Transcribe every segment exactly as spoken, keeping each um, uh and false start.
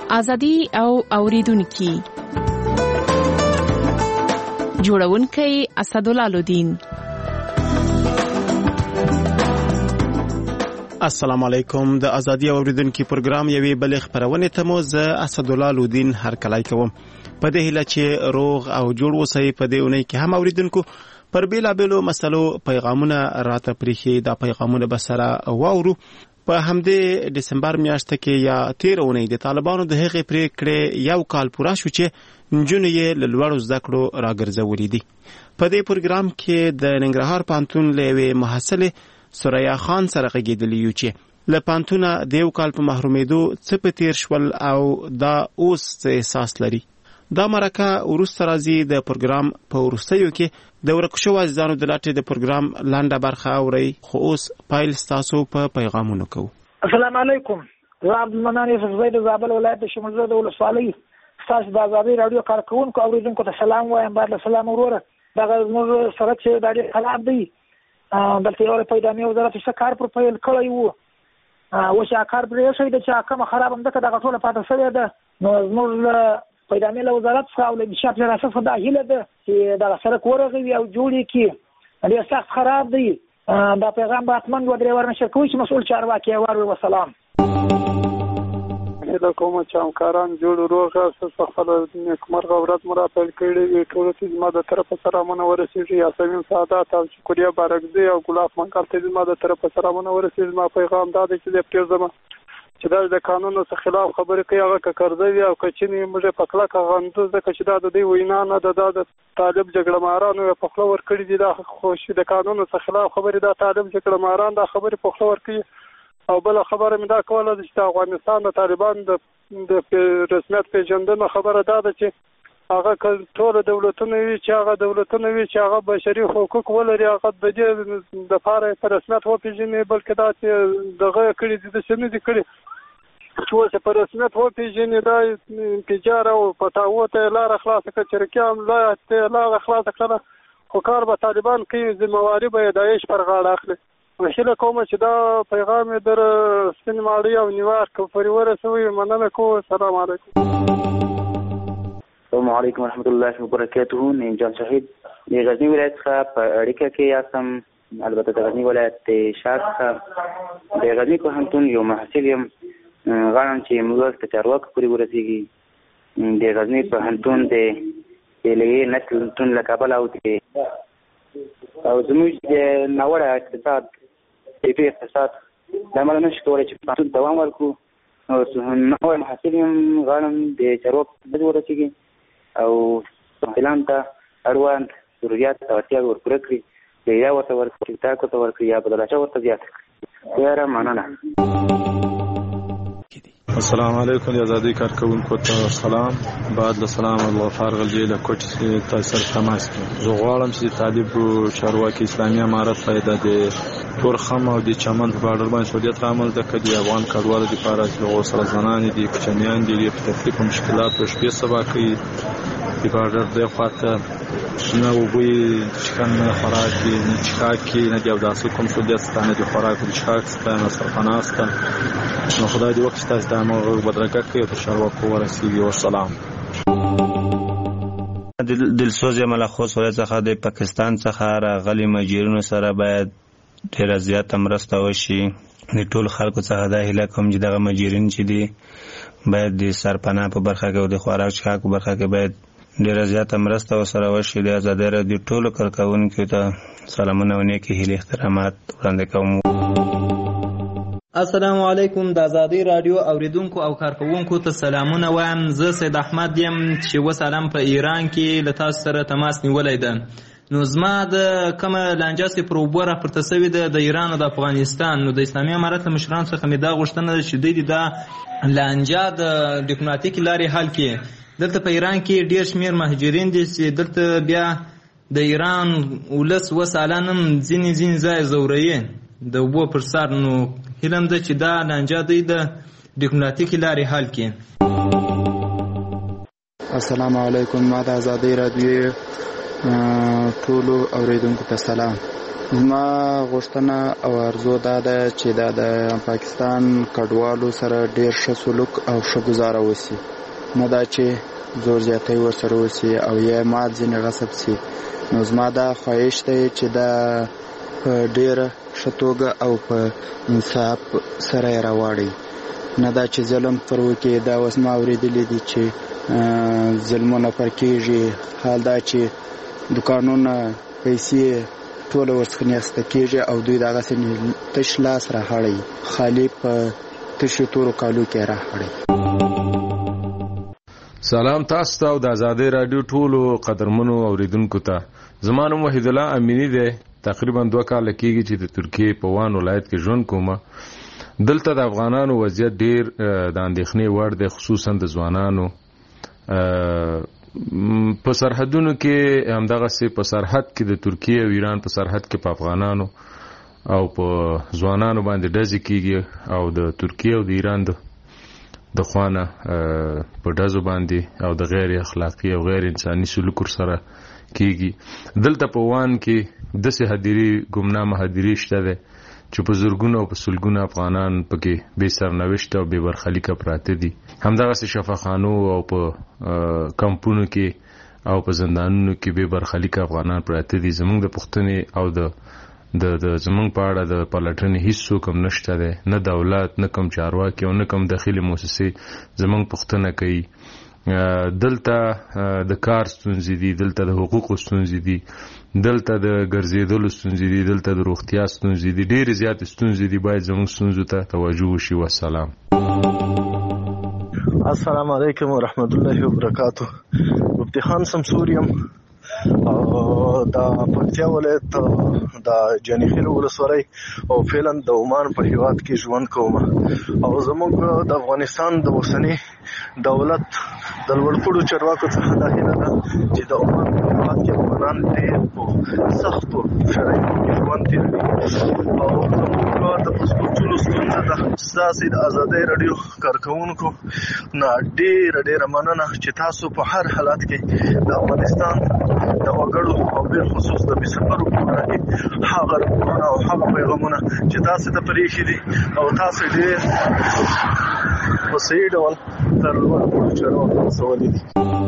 ازادي او اوریدونکو جوړونکی اسدالله الدین. السلام علیکم. د ازادي اوریدونکو پروګرام یوې بلې خبرونه ته مو زه اسدالله الدین هرکلی کوم. په دې هیله چې روغ او جوړ اوسئ. په دې اونۍ کې هم اوریدونکو پر بیلابیلو مسلو پیغامونه راته پریښي. دا پیغامونه به سره واورو. په همدې دسمبر میاشت کې یا تیر اونۍ د طالبانو د هغې پریکړې یو کال پوره شو چې نجونې یې له لوړو زده کړو راګرځولې دي. په دې پروګرام کې د ننګرهار پوهنتون له یوې محصلې سوریا خان سره غږېدلي یو چې له پوهنتونه د یو کال په محرومېدو څه په تیر شول او دا اوس څه احساس لري. دا مرکه وروسته راځي. د پروګرام په وروستیو کې د ورک شوو عزیزانو د لټې د پروګرام لنډه برخه اورئ. خو اوس پیل ستاسو په پیغامونو کوو. السلام علیکم. زه عبدالمنان یوسف زی د زابل ولایت د شمولزر د ولسوالۍ ستاسو د ازادۍ راډیو کارکوونکو اورېدونکو ته سلام وایم. بعد له سلام وروره. دغه زموږ سړک چې دا ډېر خراب دی. دلته یو پیدامي وزارت څه کار پر پیل کړی وو. اوس هغه کار پرې ایښی دی چې کومه خراب همدلته دغه ټوله پاتې شوې ده. نو زموږ پیدامي له وزارت څخه او له انشاء ریاست څخه دا هیله ده چې دغه سړک ورغوي او جوړ یې کړي. ډېر سخت خراب دی. دا پیغام به حتما دوه درې ور نشر کوي چې مسؤل چارواکي یې واوري. وسلام. هیله کوم چې همکاران جوړ روغ اوسه. خپله نیکمرغه ورځ مو راپیل کړې وي. ټولو ته زما د طرفه سلامونه ورسېږي. یاسمین سعادت او شکریه بارکزی او ګلاب منقل ته زما د طرفه سلامونه ورسېږي. زما پیغام دا دی چې زه پرېږدم چې دا د قانونو څخه خلاف خبرې کوي. هغه که کرزه وي او که چیني موږ په کلکه غندو، ځکه چې دا د دوی وینا نه ده. دا د طالب جګړه مارانو یې په خوله ورکړي دي. دا خو د قانونو څخه خلاف خبرې دا طالب جګړه ماران دا خبرې په خوله ورکوي. او بله خبره مې دا کوله چې د افغانستان د طالبان د د رسمیت پیژندنه خبره دا ده چې هغه ټول دولتونه وي چې هغه دولتونه وي چې هغه بشري حقوق ولري، هغه د دې دپاره په رسمیت وپېژني. بلکې دا چې دغه کړي دي داسې نه دي کړي چې اوس په رسمیت وپېژني. دا انفجار او فتاوو ته یې لاره خلاصه کړه، چریکیان ته یې لاره خلاصه کړله. خو کار به طالبان کوي، ذمهواري به یې داعش پر غاړه اخلي. هیله کوم چې دا پیغام یې در سپین ماړی او نیویارک پورې ورسوي. مننه کوم. السلام علیکم. السلام علیکم ورحمۃ اللہ وبرکاتہ. نیم جان شهید د غزنی ولایت څخه په اړیکه کې یاستم. البته د غزنی ولایت د شاک څخه د غزنی پوهنتون یو محصل یم. غواړم چې موږ ته چارواکو پورې ورسېږي. د غزنی پوهنتون د لیې نسلتون له کابل او او زموږ د ناوړه اقتصاد ایپی اقتصاد دا مله نشي کولی چې پوهنتون دوام ورکړو. نوی محصل یم. غواړم د چارواکو پورې ورسېږي او محصلان ته اړوند ضروريات او اړتیاوې ورپوره کړي. یا ورته ورکړي، تاک ورته ورکړي، یا بدلاچه ورته زیاته کړي. یاره مننه. السلام علیکم. د ازادۍ کارکوونکو ته سلام. بعد له سلام الغفار غلجی له کوټ تاسو تماس کوم. زه غواړم چې طالب چارواکي اسلامي امارت پیدا د تورخم او د چمن په بارډر باندې سعودیت رامل د کدي افغان کډوالو لپاره چې غوسه زنان دي، کوچنیان دي، په تکلیف او مشکلات او شپې سبا کوي. د بارډر د خواته نه وبوي چکن خوراک نه چکاکي نه دی او داسې کوم سعودیت ستانه د خوراک د چکاک ستانه سرخناسته. نو خدای دې وخت تاسو د امر بدرګه کوي ته چارواکو ورسېږي. والسلام. دلسوز ملخص ولې څخه د پاکستان څخه راغلي مهاجرینو سره باید ډېره زیاته مرسته وشي. د ټول خلکو څخه دا هیله کوم چې دغه مهاجرین چې دي باید د سرپناه په برخه کې او د خوراک چکاک په برخه کې باید ډېره زیاته مرسته ورسره وشي. د ازادۍ راډیو ټولو کارکوونکو ته سلامونه او نیکې هیلې احترامات وړاندې کوم. السلام علیکم. د ازادۍ راډیو اوریدونکو او کارکوونکو ته سلامونه وایم. زه سید احمد یم چې اوس حالا په ایران کې له تاسو سره تماس نیولی ده. نو زما د کومه لانجه چې پر اوبو راپورته سوې ده د ایران او د افغانستان، نو د اسلامي امارت له مشرانو څخه مې دا غوښتنه ده چې دوی دا لانجه د ډیپلوماتیکې لارې حل کړي. دلته په ایران کې ډېر شمېر مهاجرین دي چې دلته بیا د ایران ولس اوس حالا هم ځینې ځینې ځای ځوروي د اوبو پر سر. نو هیله م ده چې دا لانجه دوی د ډیپلوماتیکې لارې حل کړي. السلام علیکم. ما د ازادۍ راډیو ټولو اوریدونکو ته سلام. زما غوښتنه او ارزو دا ده چې دا د پاکستان کډوالو سره ډیر ښه سلوک او ښه ګزاره وسی، نه دا چې زور زیاتی ورسره وسی او یا مات ځینې غصب سي. نو زما دا خواهش دی چې دا په ډیره ښه توګه او په انصاف سره یې راواړي، نه دا چې ظلم پر وکړي. دا اوس ما اورېدلي دي چې ظلمونه پر کېږي، حال دا چې دوکانونه پیسې ټوله ورڅخه نیسته کېږي او دوی دغسې تش لاس راهړی، خالي په تشو تورو کالو کې راهړی. سلام تاسو ته او د آزادۍ راډیو ټولو قدرمنو اوریدونکو ته. زما نوم وحید الله امینی دی. تقریبا دوه کاله کېږي چې د ترکیې په وان ولایت کې ژوند کوم. دلته د افغانانو وضعیت ډیر د اندېښنې وړ دی، خصوصا د ځوانانو په سرحدونو کې. همدغسې په سرحد کې د ترکیې او ایران په سرحد کې په افغانانو او په ځوانانو باندې ډزې کېږي او د ترکیې او د ایران د د خوانه په ډزو باندې او د غیر اخلاقی او غیر انساني سلوک سره کېږي. دلته په وان کې داسې هدیرې ګمنامه هدیرې شته ده چې په زرګونو او په سلګونو افغانان پکې بې سرنوشته او بې برخلیکه پراته دي. همدغسې شفاخانو او په کمپونو کې او په زندانونو کې بې برخلیکه افغانان پراته دي. زموږ د پوښتنې او د د د زمونږ په اړه د پلټنې هیڅ څوک هم نشته دی، نه دولت، نه کوم چارواکي او نه کوم داخلي موسسې زمونږ پوښتنه کوي. دلته د کار ستونزې دي، دلته د حقوقو ستونزې دي، دلته د ګرځېدلو ستونزې دي، دلته د روغتیا ستونزې دي، ډېرې زیاتې ستونزې دي. باید زمونږ ستونزو ته توجه وشي. والسلام. السلام علیکم ورحمت الله وبرکاتو. مفتی خان سمسور یم او د پکتیا ولایت د جانخیل ولسوالۍ او فعلا د عمان په هیواد کې ژوند کوم. او زموږ د افغانستان د اوسني دولت د لوړپوړو چارواکو څخه دا هیله ده چې د عمان په هیواد کې افغانان ډېر په سختو شرایطو کې ژوند تېروي. او زموږ د پاسپورټونو ستونزه ده. ستاسې د ازادۍ راډیو کارکوونکو نه ډېره ډېره مننه چې تاسو په هر حالت کې د افغانستان د وګړو او بالخصوص د بېسفرو په اړه کې هغه راپورونه او هغه پیغامونه چې تاسو ته پرېښي دي او تاسو ډېر په صحیح ډول تر لوړپوړو چارواکو رسولي دي.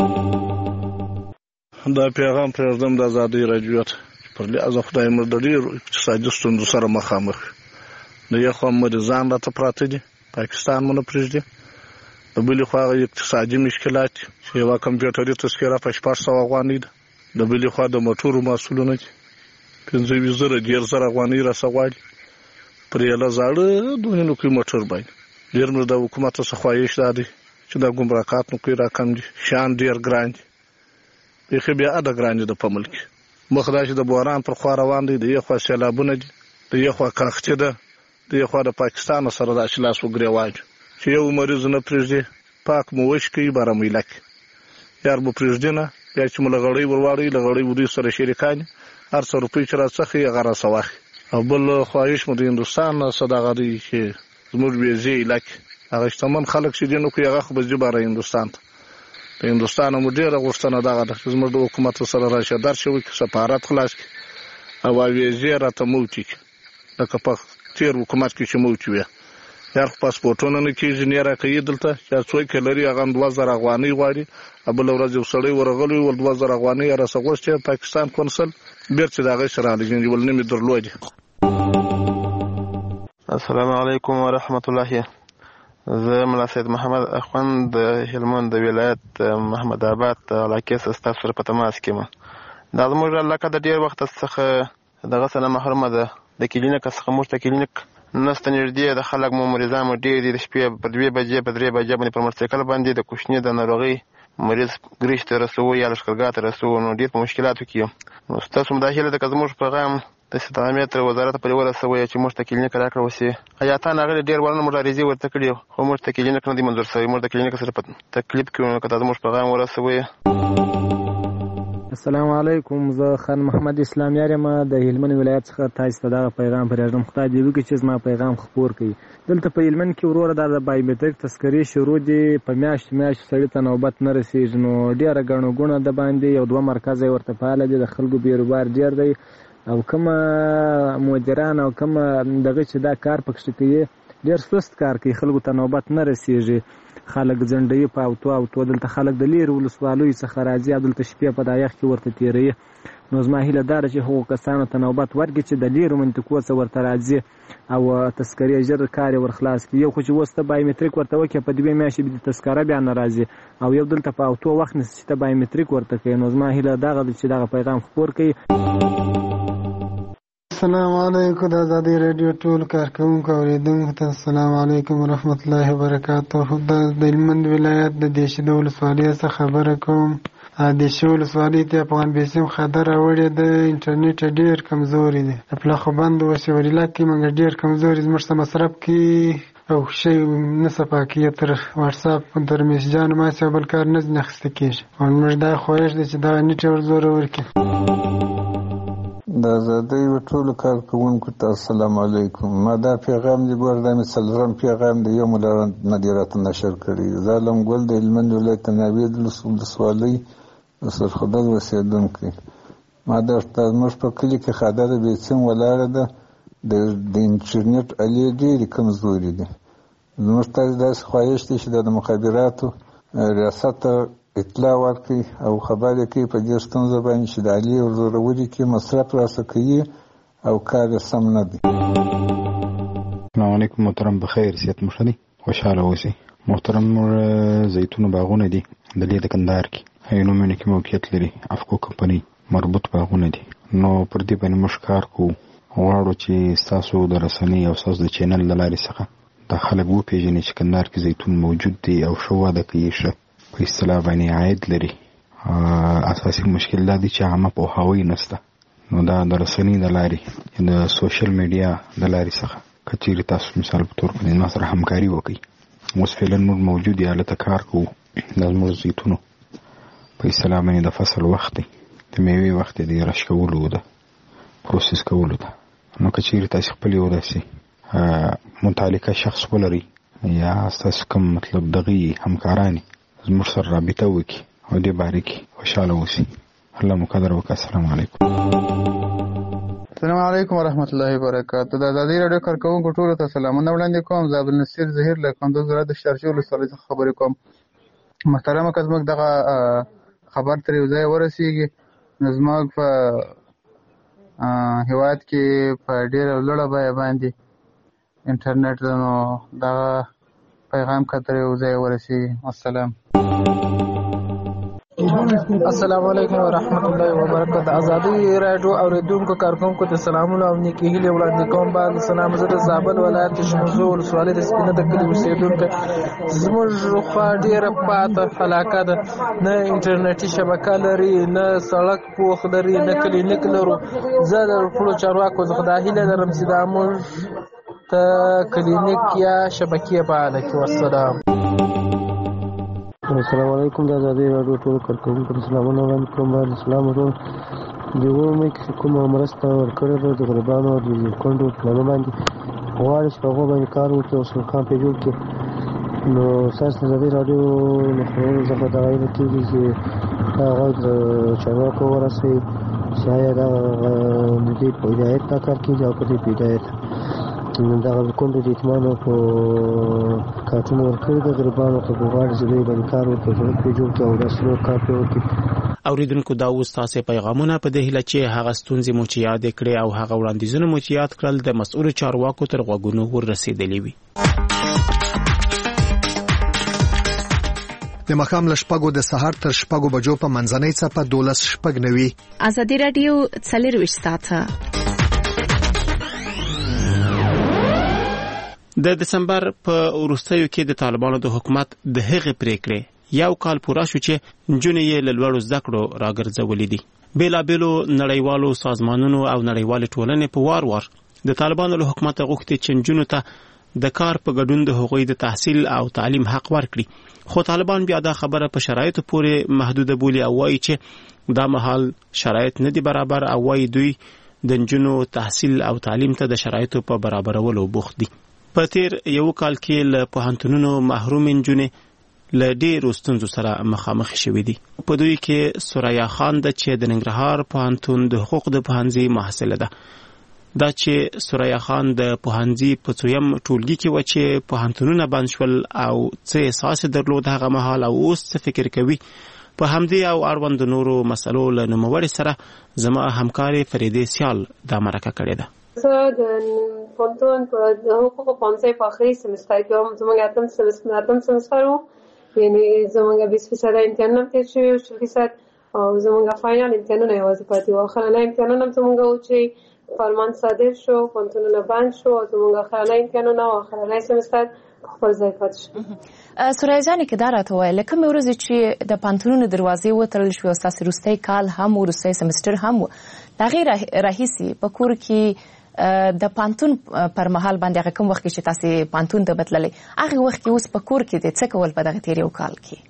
دا پیغام پرېږدم د ازادۍ راډیو ته. پر لحاظه خدای مو د ډېرو اقتصادي ستونزو سره مخامخ. د یو خوا مریضان راته پراته دي، پاکستان مو نه پرېږدي. د بلې خوا هغه اقتصادي مشکلات چې یوه کمپیوټري تذکره په شپږ سوه افغانۍ ده. د بلې خوا د موټرو محصولونه دي پنځه ویشت زره ډېر زره افغانۍ راسه غواړي پر یوه زاړه دونې نوکۍ موټر باندې. ډېر مو د حکومت څخه خواهش دا دی چې دا ګمرکات نوکۍ راکم دي. شیان ډېر ګران دي، بیخي بې حده ګران دي د په ملک. مخ دا چې د بحران پر خوا روان دی، د یو خوا سیلابونه دي، د یو خوا کاختي ده، د یو خوا د پاکستان سره داسې لاس وګرېواج چې یو مریض نه پرېږدي، پاک مو وچ کوي بارمیله کې. یار مو پرېږدي نه، یا چې مو له غړۍ ورواړوي، له غړۍ ودوی سره شریکان دي، هر څه روپۍ چې راڅخي هغه راسه واخلي. او بل خواهش مو د هندوستان څه دغه دی چې زموږ ویزې علاقې هغه شتمن خلک چې دي نو کوي هغه خو به ځي باره هندوستان ته. د هندوستان مو ډېره غوښتنه دغه ده چې زموږ د حکومت سره راشه درشه وکړي، سفارت خلاص کړي او ویزې راته موچي کړي، لکه په تېر حکومت کې چې موچي وي. یار خو پاسپورټونه نه کېږي، نه یې راکوي دلته. چې څوک یې لري هغه دوه زره افغانۍ غواړي. بله ورځ یو سړی ورغلی ول دوه زره افغانۍ یې راسه غوښتې پاکستان کونسل بېرته د هغې سره هلګېږي ول نه مې درلودې. السلام علیکم ورحمت الله. زه ملا سید محمد اخوند د هلمند د ولایت محمد آباد علاقې څخه ستاسو سره په تماس کې یم. دا زموږ علاقه د ډېر وخت څخه دغه څه نه محرومه ده. د کلینیک څخه موږ ته کلینیک نسته نږدې. د خلک مو مریضان مو ډېر دي. د شپې په دوې بجې په درې بجې باندې پر موټرسایکل باندې د کوچني د ناروغۍ مریض ګریش ته رسوو یا لښکرګاه ته رسوو، نو ډېر په مشکلاتو کې یم. نو ستاسو هم دا هیله ده که زموږ پیغام د استعماري تر وزارت پورې ورسوئ چې موږ ته کلینیک راکړه وسي. حیاتان هغه ډېر وړاندې موږ عریضې ورته کړي خو موږ ته کلینیک نه دی منظور شوی. موږ د کلینیک سره په تکلیف کې یو، که دا زموږ پیغام ورسوئ. السلام علیکم. زه خان محمد اسلام یار یم د هلمند ولایت څخه. تاسو ته دغه پیغام پرېږدم. خدای دې وکړي چې زما پیغام خپور کړي. دلته په هلمند کې وروره دا د بایومټریک تذکرې شروع دي. په میاشت میاشت سړي ته نوبت نه رسېږي. نو ډېره ګڼه ګوڼه د باندې یو دوه مرکزه یې ورته فعاله دي. د خلکو بېروبار ډېر دی. او کومه مدیران او کومه دغه چې دا کار پکې کوي ډېر سست کار کوي، خلکو ته نوبت نه رسیږي، خلک ځنډوي په اوتو اوتو، دلته خلک د لیرې ولسوالیو څخه راځي او دلته شپې په دا یخ کې ورته تېروي. نو زما هیله دا ده چې هغو کسانو ته نوبت ورکړي چې د لیرو منطقو څخه ورته راځي او تذکرې ژر کار یې ورخلاص کړي. یو خو چې اوس ته بایومټریک ورته وکړې په دوې میاشتې به د تذکره بیا نه راځي، او یو دلته په اوتو وخت نیسي چې ته بایومټریک ورته کوې. نو زما هیله دغه ده چې دغه پیغام خپور کړي. السلام علیکم د ازادي رادیو ټول کارکوونکو اورېدونکو ته السلام علیکم ورحمت الله وبرکاته. د هلمند ولایت د دیشي د ولسوالۍ څخه خبره کوم. دیشي ولسوالۍ ته افغان بیسیم خطر راوړی د انټرنیټ ډېر کمزوري دی. د پلاخوبند وسیوریلا کې موږ ډېر کمزوري زموږ څه مصرف کې او شی نه صفا کېږي، تر واټساپ تر میسجانو ماسې بل کار نه ځینې اخیسته کېږي. او موږ دا خواهش دی چې دا نیټ ور زوره ورکړي. د ازادۍ و ټولو کارکوونکو ته السلام علیکم. ما دا پیغام دی بور دا مې څلورم پیغام دی یو مو له مدیریت نشر کړی. زه علم ګل د هلمند ولایت ناوید ولسوالۍ سرخدل اوسېدونکی. ما درته زموږ په کلي کې خاده د بیسیم ولاړه ده، د انټرنیټ الې ډېرې کمزوري دي. زموږ تاسې داسې خواهش دی چې د مخابراتو ریاست ته اطلاع ورکړي او خبر یې کوي په دې ستونزه باندې چې د الې ورزورولي کې مصرف راسه کوي او کار یې سم نه دی. السلام علیکم محترم، بخیر صحت مو ښه دی؟ خوشحاله اوسئ. محترم موږ زیتون باغونه دي د لې د کندهار کې عینومېنه کې موقعیت لري، افکو کمپنۍ مربوط باغونه دي. نو پر دې باندې موږ کار کوو، غواړو چې ستاسو د رسنۍ او ستاسو د چینل له لارې څخه دا خلک وپېژني چې کندهار کې زیتون موجود دی او ښه وده کوي، ښه په اصطلاح باندې عاید لري. اساسي مشکل دا دی چې عامه پوهاوی نشته. نو دا د رسنۍ د لارې د سوشل میډیا د لارې څخه که چیرې تاسو مثال په تور باندې ما سره همکاري وکړئ. اوس فعلا موږ موجود یې هلته کار کوو. دا زموږ زیتونو په اصطلاح باندې د فصل وخت دی، د میوې وخت دی، د رش کولو ده، پروسس کولو ده. نو که چیرې تاسې خپل یو داسې متعلقه شخص ولرئ یا ستاسو کوم مطلب دغه همکارانې زموږ سره رابطه وکړي او دې باره کې خوشحاله اوسي. الله مو قدر وکړه. السلام علیکم. السلام علیکم ورحمت الله وبرکاته. د ازادي راډیو کارکوونکو ټولو ته سلامونه وړاندې کوم. زه عبدالنصیر ظهیر له کندوز ولایت د شارجې ولسوالۍ څخه خبرې کوم. محترمه که زموږ دغه خبر تر یو ځای ورسېږي نو زموږ په هېواد کې په ډېره لوړه بیه باندې انټرنیټ ده، نو دغه پیغام که تر یو ځای ورسېږي. السلام السلام علیکم ورحمت الله وبرکاته. ازادي راډیو اوریدونکو کارکوونکو ته سلامونه او نیکې هیلې وړاندې کوم. بعد سلام زه د زابل ولایت د شمزو ولسوالۍ د سپینه د کلي اوسېدونکی. زموږ خوا ډېره پاته علاقه ده، نه انټرنیټي شبکه لري، نه سړک پوخ لري، نه کلینیک لرو. زه د ټولو چارواکو څخه دا هیله لرم چې دا موږ ته کلینیک یا شبکې فعاله کړي. والسلام. السلام علیکم. د ازادي راډیو ټول کارکوونکو ته سلامونه وړاندې کوم. باید اسلام ورو د اومې کې کومه مرسته ورکړې ده د غریبانو او د کونډو پلانو باندې غواړي چې په هغو باندې کار وکړي او سرکان پرې جوړ کړي. نو ستاسو د ازادي راډیو له خبرونو څخه دغه هیله کېږي چې دا غږ د چارواکو ورسوي چې آیا دا د دې په هدایت دا کار کېږي او که دې په هدایت دغه کونډو د یتیمانو په کارټونه ورکړي د غریبانو ته غواړي چې دوی باندې کار وکړي، سړک پرې جوړ کړي او داسې نور کار پرې وکړي. اوریدونکو دا اوس تاسې پیغامونه په دې هیله چې هغه ستونزې مو چې یادې کړې او هغه وړاندیزونه مو چې یاد کړل د مسؤلو چارواکو تر غوږونو ورسېدلي وي. د ماښام له شپږو د سهار تر شپږو بجو په منځنۍ څپه دولس شپږ نوي. ازادي راډیو څلرویشت ساعته. د دسمبر په وروستیو کې د طالبانو د حکومت د هغې پریکړې یو کال پوره شو چې نجونې یې له لوړو زده کړو راګرځولې دي. بېلابېلو نړیوالو سازمانونو او نړیوالې ټولنې په وار وار د طالبانو له حکومته غوښتي چې نجونو ته د کار په ګډون د هغوی د تحصیل او تعلیم حق ورکړي. خو طالبان بیا دا خبره په شرایطو پورې محدوده بولي او وایي چې دا مهال شرایط نه دي برابر او وایي دوی د نجونو تحصیل او تعلیم ته د شرایطو په برابرولو بوخت دي. په تیر یو کال کې له پوهنتونونو محروم نجونې له ډېرو ستونزو سره مخامخ شوي دي. په دوی کې سوریا خان ده چې د ننګرهار پوهنتون د حقوق د پوهنځي محصله ده. دا چې سوریا خان د پوهنځي په څویم ټولګي کې و چې پوهنتونونه بند شول او څه احساس درلود هغه مهال او اوس څه فکر کوي، په همدې او اړوند نورو مسلو له نوموړي سره زما همکارې فریدې سیال دا مرکه کړې ده. زه د پوهنتون په د حقوقو پوهنځي په آخري سمستر کې وم. زموږ اتم سمستر اتم سمستر و، یعنې زموږ بیست فیصده امتحانونه تېر شوي و، شل فیصد او زموږ فاینل امتحانونه یوازې پاتې وو. اخرنی امتحانونه هم زموږ و چې فرمان صادر شو، پوهنتونونه بند شو او زموږ اخرنی امتحانونه او اخرنی سمستر په خپل ځای پاتې شو. سوریا جانې که دا راته ووایه له کومې ورځې چې د پوهنتونونو دروازې وتړل شوې او ستاسې وروستی کال هم و، وروستی سمستر هم و، د هغې راهیسې په کور کې د پوهنتون پر مهال باندې هغه کوم وخت کې چې تاسې پوهنتون ته بتللی هغې وخت کې اوس په کور کې د څه کول په دغه تېر یو کال کې؟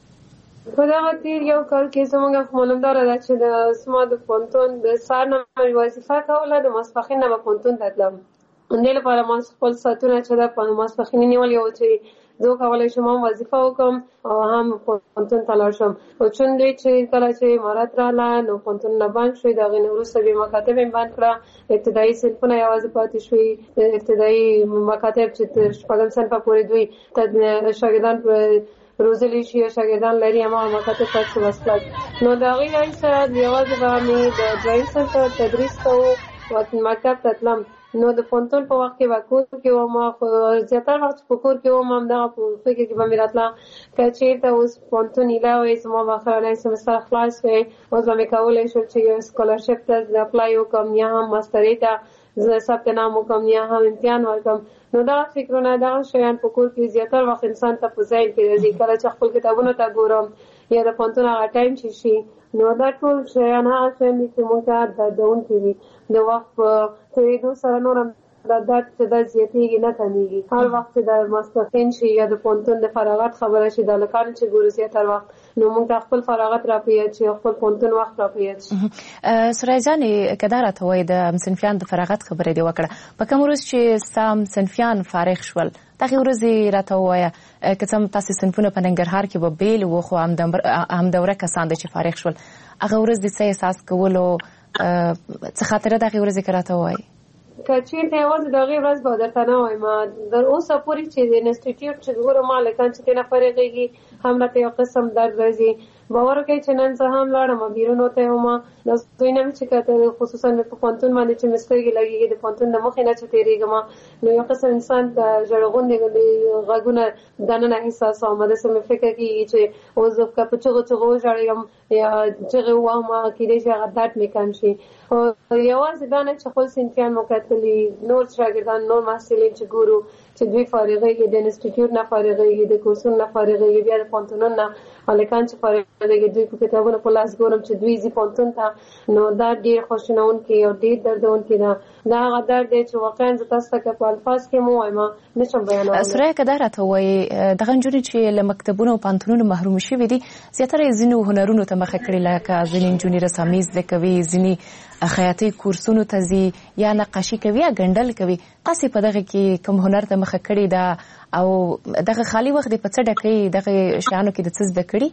په دغه تېر یو کال کې زموږ معلومداره ده چې د زما د پوهنتون د سهار نه مې وظیفه کوله، د ماسپښین نه به پوهنتون ته تلم. همدې لپاره ما خپل ساعتونه چې ده په ماسپښین نیولي وو چې زه وکولی شم هم وظیفه وکړم او هم پوهنتون ته لاړ شم. خو چون دی چې کله چې امارت راغله نو پوهنتونونه بند شوي، د هغې نه وروسته بیا مکاتب یې بند کړه، ابتدایي صنفونه یوازې پاتې شوي. ابتدایي مکاتب چې تر شپږم صنفه پورې دوی شاګردان روزلی شي او شاګردان لري، هماغه مکاتب پاتې شو وسپړل. نو د هغې راهیسه یوازې به مې د دویم صنف تدریس کوو، مکتب ته تلم. نو د پوهنتون په وخت کې به کور کې وم، خو زیاتره وخت په کور کې وم همدغه په فکر کې به مې راتله که چېرته اوس پوهنتون ایله وی زما به اخرنی سمستر خلاص وی، اوس به مې کولی شول چې یو سکالرشپ ته اپلای وکړم یا هم ماسترۍ ته زه ثبت نام وکړم یا هم امتحان ورکړم. نو دغه فکرونه دغه شیان په کور کې زیاتره وخت انسان ته په ذهن کې راځي. کله چې خپل کتابونو ته ګورم یا د پوهنتون هغه ټایم چې شي نو دا ټول شیان هغه شیان دي چې موږ ته دردونکي وي. د وخت په تېرېدو سره نور هم دا درد چې دا زیاتېږي نه کمېږي. هر وخت چې د ماسپښین شي یا د پوهنتون د فراغت خبره شي، د هلکانو چې ګورو زیاتره وخت نو موږ ته خپل فراغت را په یاد شي او خپل پوهنتون وخت را په یاد شي. سوریا جانې که دا راته وایي د صنفیان د فراغت خبره دې وکړه، په کوم ورځ چې ستا صنفیان فارغ شول دغې ورځې راته ووایه که څه هم تاسې صنفونه په ننګرهار کې به بېل وو خو همدوره کسان د چې فارغ شول، هغه ورځ دې څه احساس کولو، څه خاطره دغې ورځې که راته ووایي؟ که چېرته یوازې د هغې ورځ به درته نه وایم، تر اوسه پورې چې د انسټیټیوټ چې ګورم ما هلکان چې ترېنه فارغېږي هم راته یو قسم درد راځي. باور وکړئ چې نن زه هم لاړم بیرون وتی وم، نو دوی نه مې چې کته خصوصا مې په پوهنتون باندې چې مې سترګې لګېږي د پوهنتون د مخې نه چې تېرېږم نو یو قسم انسان د ژړ غوندې غږونه دننه احساسوم. داسې مې فکر کېږي چې اوس زه که په چغو چغو وژړېږم یا چغې ووهم کېدای شي هغه درد مې کم شي. خو یوازې دا نه چې خپل صنفیان مو کتلي، نور شاګردان نور محصلین چې ګورو چې دوی فارغېږي، د انسټیټیوټ نه فارغېږي، د کورسونو نه فارغېږي، بیا د پوهنتونونو نه هلکان چې فارغېږي دوی په کتابونو په لاس ګورم چې دوی ځي پوهنتون ته، نو دا ډېر خواشینونکی او ډېر دردونکی ده. دا هغه درد دی چې واقعا زه تاسو ته که په الفاظ کې مو ووایم نشم بیانولی. سوریا که دا راته ووایي دغه نجونې چې له مکتبونو او پوهنتونونو محروم شوي دي زیاتره یې ځینو هنرونو ته مخه کړې، لکه ځینې نجونې رسامي زده کوي، ځینې خیاطۍ کورسونو ته ځي یا نقاشي کوي یا ګنډل کوي. تاسې په دغه کې کوم هنر ته مخه کړې ده او دغه خالي وخت دې په څه ډکوي، دغه شیانو کې د څه زده کړي؟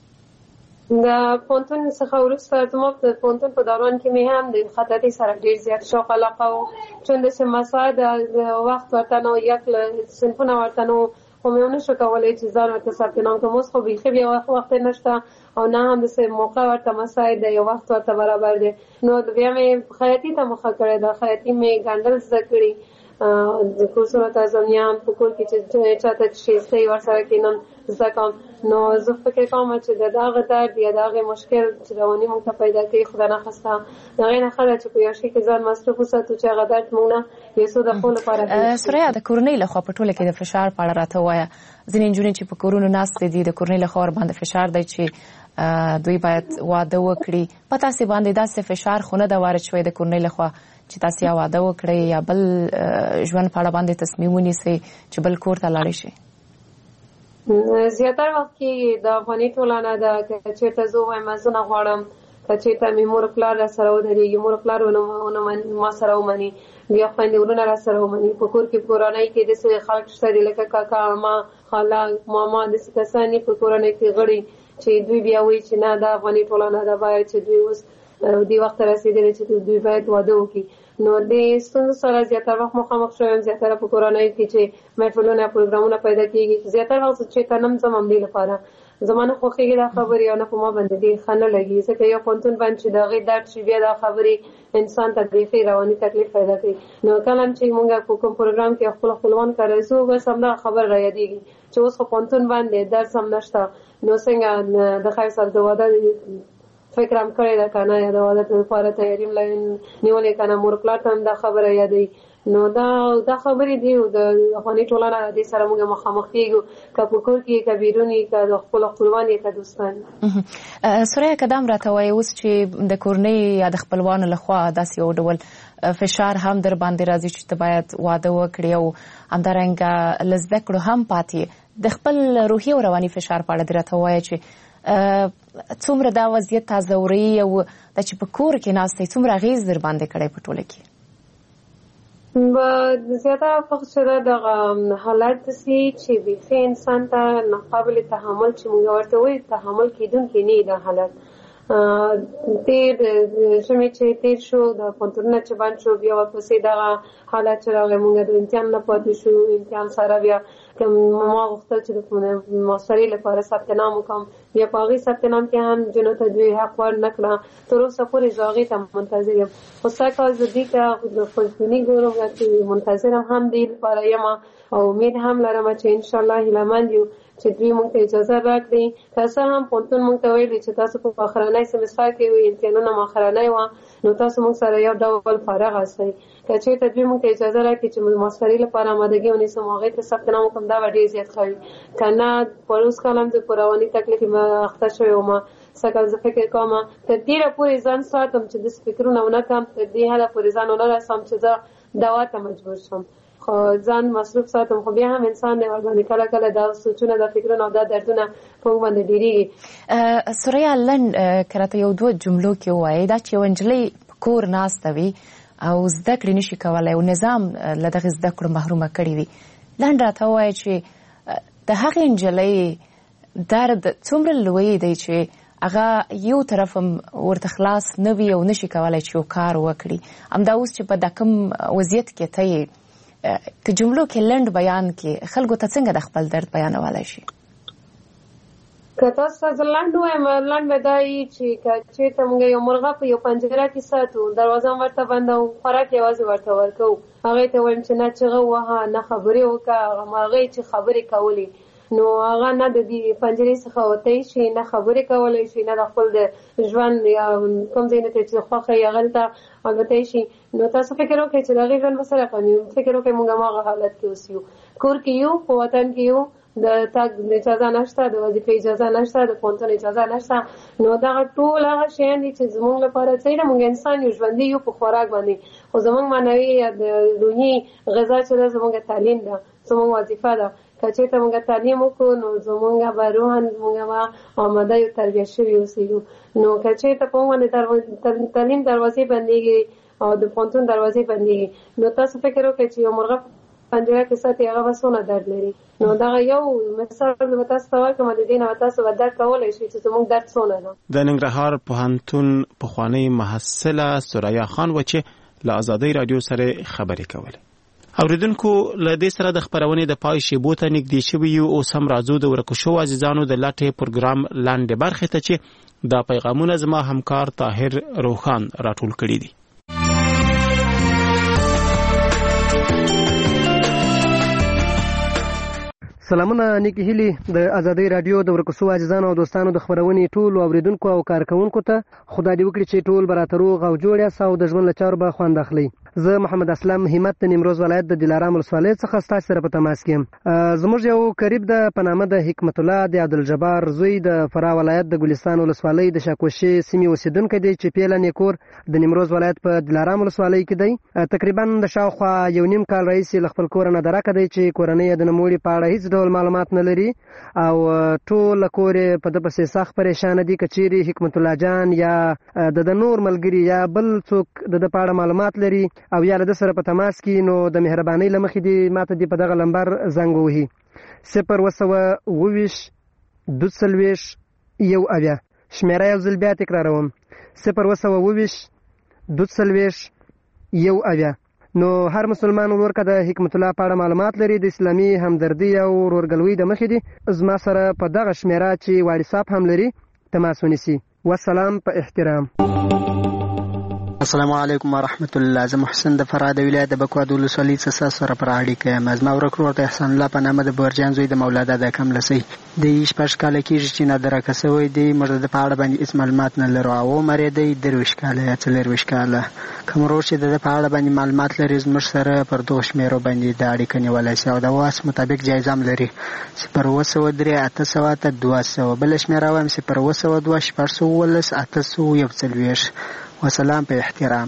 د پوهنتون څخه وروسته زما د پوهنتون په دوران کې مې هم د خطاطۍ سره ډېر زیات شوق علاقه و، چون داسې مساعد وخت ورته نه و، یک صنفونه ورته نه و، خو مې ونه شو کولی چې ځان ورته ثبت نام کړم. اوس خو بیخي بیا وخت نشته او نه هم داسې موقع ورته مساعد دی، یو وخت ورته برابر دی. نو بیا مې خیاطي ته مخه کړې ده، خیاطي مې ګنډل زده کړي، کورسونو ته ځم یا هم په کور کې چې چاته شیستۍ ورسره کښېنم زده کوم. نو زه فکر کوم چې د دغه درد یا د هغې مشکل چې رواني موږ ته پیدا کوي خدای نخواسته د هغې نه ښه ده چې په یو شي کې ځان مصروف وساتو چې هغه درد موږ نه یو څه د ښو لپاره. سوریا د کورنۍ لخوا په ټوله کې د فشار په اړه راته ووایه. ځینې نجونې چې په کورونو ناستې دي د کورنۍ لخوا ورباندې فشار دی چې دوی باید واده وکړي، په تاسې باندې داسې فشار خو نه ده وارد شوی د کورنۍ لخوا چې تاسې یا واده وکړئ یا بل ژوند په اړه باندې تصمیم ونیسئ چې بل کور ته لاړې شئ؟ زیاتره وخت کې د افغاني ټولنه ده که چېرته زه ووایم زه نه غواړم که چېرته مې مور پلار را سره ودرېږي، مور پلار ونه ما سره ومني، بیا خویندې ورونه را سره ومني. په کور کې کورنۍ کې داسې خلک شته دي لکه کاکا، عمه، خاله، ماما، داسې کسان دي په کورنۍ کې غړي چې دوی بیا وایي چې نه دا افغاني ټولنه ده، باید چې دوی اوس دې وخت رسېدلي چې دوی باید واده وکړي. نو د ستونزو سره زیاتره وخت مخامخ شوی یم، زیاتره په کورنۍ کې چې محفلونه پروګرامونه پیدا کېږي. زیاتره وخت چې ته نم ځم همدې لپاره زما نه خوښېږي دا خبرې او نه په ما باندې ډېر ښه نه لګي، ځکه یو پوهنتون باندې چې د هغې درد شي بیا دا خبرې انسان ته بیخي رواني تکلیف پیدا کوي. نو کله هم چې مونږ په کوم پروګرام کې خپل خپلوان کار کوو بس همدغه خبر را یادېږي چې اوس خو پوهنتون باندې درس هم نشته، نو څنګه د خیر سره د واده فکر هم کړی ده که نه، یا د واده لپاره تیاري هم نیولې که نه، مور پلار ته هم دا خبره یادوي. نو دا دا خبرې دي د افغاني ټولنه دې سره موږ مخامخ کېږو، که په کور کې که بیرون یې که د خپلو خپلوان یې که دوستان. سوریا که دا هم راته وایي اوس چې د کورنۍ یا د خپلوانو لخوا داسې یو ډول فشار هم در باندې راځي چې ته باید واده وکړې او همدارنګه له زده کړو هم پاتې د خپل روحي او رواني فشار په اړه دې راته ووایه چې څومره دا وضعیت تازوري او دا چې په کور کې ناست دی څومره اغېز در باندې کړی په ټوله کې؟ زیاتره وخت چې دا دغه حالت داسې چې بیخي انسان ته ناقابل تحمل چې موږ ورته وایو تحمل کېدونکی نه وي دا حالت. تېر ژمی چې تېر شو د پوهنتونونه چې بند شو بیا ورپسې دغه حالت چې راغی موږ د امتحان نه پاتې شو، امتحان سره بیا که ما غوښتل چې د ماسترۍ لپاره ثبت نام وکړم، بیا په هغې ثبت نام کې هم جنو ته دوی حق ور نه کړه، تر اوسه پورې زه هغې ته منتظر یم. خو سږ کال زه دې ته د خوشبیني ګورم چې منتظر هم دې لپاره یم او امید هم لرم چې انشاءالله هیلهمند یو چې دوی موږ ته اجازه راکړي. که څه هم پوهنتون موږ ته ویلي چې تاسو په آخرنی سمستر کې وي، امتحانونه مو آخرنی وه، نو تاسو موږ سره یو ډول فارغ هستئ. که چېرته دوی موږ ته اجازه راکړي چې ماسترۍ لپاره آمادګي ونیسم، هغې ته ثبت نام وکړم، دا به ډېر زیات ښه وي. که نه په اوس کال هم زه په رواني تکلیف اخته شوې وم، سږ زه فکر کوم تر ډېره پورې ځان ساتم چې داسې فکرونه ونه کړم، تر دې حده پورې ځان ونه رسم چې زه دوا ته مجبور شم. خو ځان مصروف ساتم، خو بیا هم انسان دی ورباندې کله کله دا سوچونه دا فکرونه او دا دردونه په موږ باندې ډېرېږي. سوریا لنډ که راته یو دوه جملو کې ووایې دا چې یوه نجلۍ په کور ناسته وي او زده کړې نشي کولی او نظام له دغې زده کړو محرومه کړې وي، لنډ راته ووایه چې د هغې نجلۍ درد څومره لوی دی چې هغه یو طرف هم ورته خلاص نه وي او نشي کولی چې یو کار وکړي. همدا اوس چې په دا کوم وضعیت کې ته یې که جملو کې لنډ بیان کې خلکو ته څنګه د خپل درد بیانولی شي؟ که تاسو ته زه لنډ ووایم، لنډ به دا وي چې که چېرته موږ یو مرغه په یو پنجره کې ساتو، دروازه هم ورته بندوو، خوراک یوازې ورته ورکوو، هغې ته وایم چې نه چغه ووهه، نه خبرې وکړه، هغې چې خبرې کولې نو هغه نه د دې پنجرې څخه وتی شي، نه خبرې کولی شي، نه د خپل د ژوند یا کوم ځای نه ته چې خوښه یې هغلته الوتی شي. نو تاسو فکر وکړئ چې د هغې ژوند به څه رقم وي. فکر وکړئ موږ هماغه حالت کې اوس یو، کور کې یو، په وطن کې یو، د تګ اجازه نشته، د وظیفې اجازه نشته، د پوهنتون اجازه نشته. نو دغه ټول هغه شیان دي چې زموږ لپاره څه ده، موږ انسان یو، ژوندي یو په خوراک باندې، خو زموږ معنوي یا د روحي غذا چې ده زموږ تعلیم ده، زموږ وظیفه ده. که چېرته موږ تعلیم وکړو نو زموږ به روحاً موږ به آماده یو، تربیه شوي اوسېږو. نو که چېرته په موږ باندې تعلیم دروازې بندېږي او د پوهنتون دروازې بندېږي، نو تاسو فکر وکړئ چې یو مرغه پنجره کې ساتي هغه به څونه درد لري. نو دغه یو مثال به تاسو ته ورکړم، د دې نه به تاسو به درک کولی شئ چې زموږ درد څونه ده. د ننګرهار پوهنتون پخوانۍ محصله سوریا خان و چې له ازادۍ راډیو سره خبرې کولې. اوریدونکو له دې سره د خپرونې د پای شیبو ته نږدې شوي یو، اوس هم راځو د ورکو شوو عزیزانو د لټې پروګرام لاندې برخې ته چې دا پیغامونه زما همکار طاهر روخان راټول کړي دي. سلامونه نیکی هیلي د ازادۍ راډیو د ورکو شوو عزیزانو او دوستانو د خپرونې ټولو اوریدونکو او کارکوونکو ته خدای دې وکړي چې ټول به راته روغ او جوړ یاست او د ژوند له چارو به خوند اخلئ. زه محمد اسلم همت د نیمروز ولایت د دلارام ولسوالۍ څخه ستاسو سره په تماس کې یم. زموږ یو قریب د په نامه د حکمت الله د عبدالجبار زوی د فراه ولایت د ګلستان ولسوالۍ د شاکوشي سیمې اوسېدونکی دی چې پیله نیکور د نیمروز ولایت په دلارام ولسوالۍ کې دی. تقریبا د شاوخوا یو نیم کال راهیسې له خپل کوره نه درکه دی چې کورنۍ یې د نوموړي په اړه هېڅ ډول معلومات نه لري او ټول کور په د پسې سخت پریشان دي. کچيري حکمت الله جان یا د نور ملګری یا بل څوک د د پاړه معلومات لري او یا د سره په تماس کې نو د مهرباني لمخې دي ماته دی په دغه لمبر زنګ وهي صفر وسوه اوویش دوسلویش یو اویا. شمیره یو ځل بیا تکراروم صفر وسوه اوویش دوسلویش یو اویا. نو هر مسلمان ورور که د حکمت الله په اړه معلومات لري د اسلامي همدردي او ورورګلوۍ د مخې دي زما سره په دغه شمیره چې واټساپ هم لري تماس ونیسي. والسلام په احترام. السلام علیکم ورحمت الله. زه محسن د فراه د ولایت د بکوا د ولسوالۍ څخه سره پر اړیکه یم. زما ورک ورور د احسان الله په نامه د بورجان زوی د مولادا د کم لسی د شپږ کاله کېږي چې نادرکه سوی دی. موږ د په اړه باندې هېڅ معلومات نه لرو او عمر یې دی درویشت کاله یا څلېرویشت کاله. کوم ورور چې د ده په اړه باندې معلومات لري زموږ سره پر دغو شمېرو باندې د اړیکه نیولی شي او د واس مطابق جایزه هم لري صفر اووه سوه درې اته سوه اته دوه سوه. بله شمېره وایم صفر اووه سوه دوه شپږ سوه اوولس اته سوه یو څلوېښت. وسلام په احترام.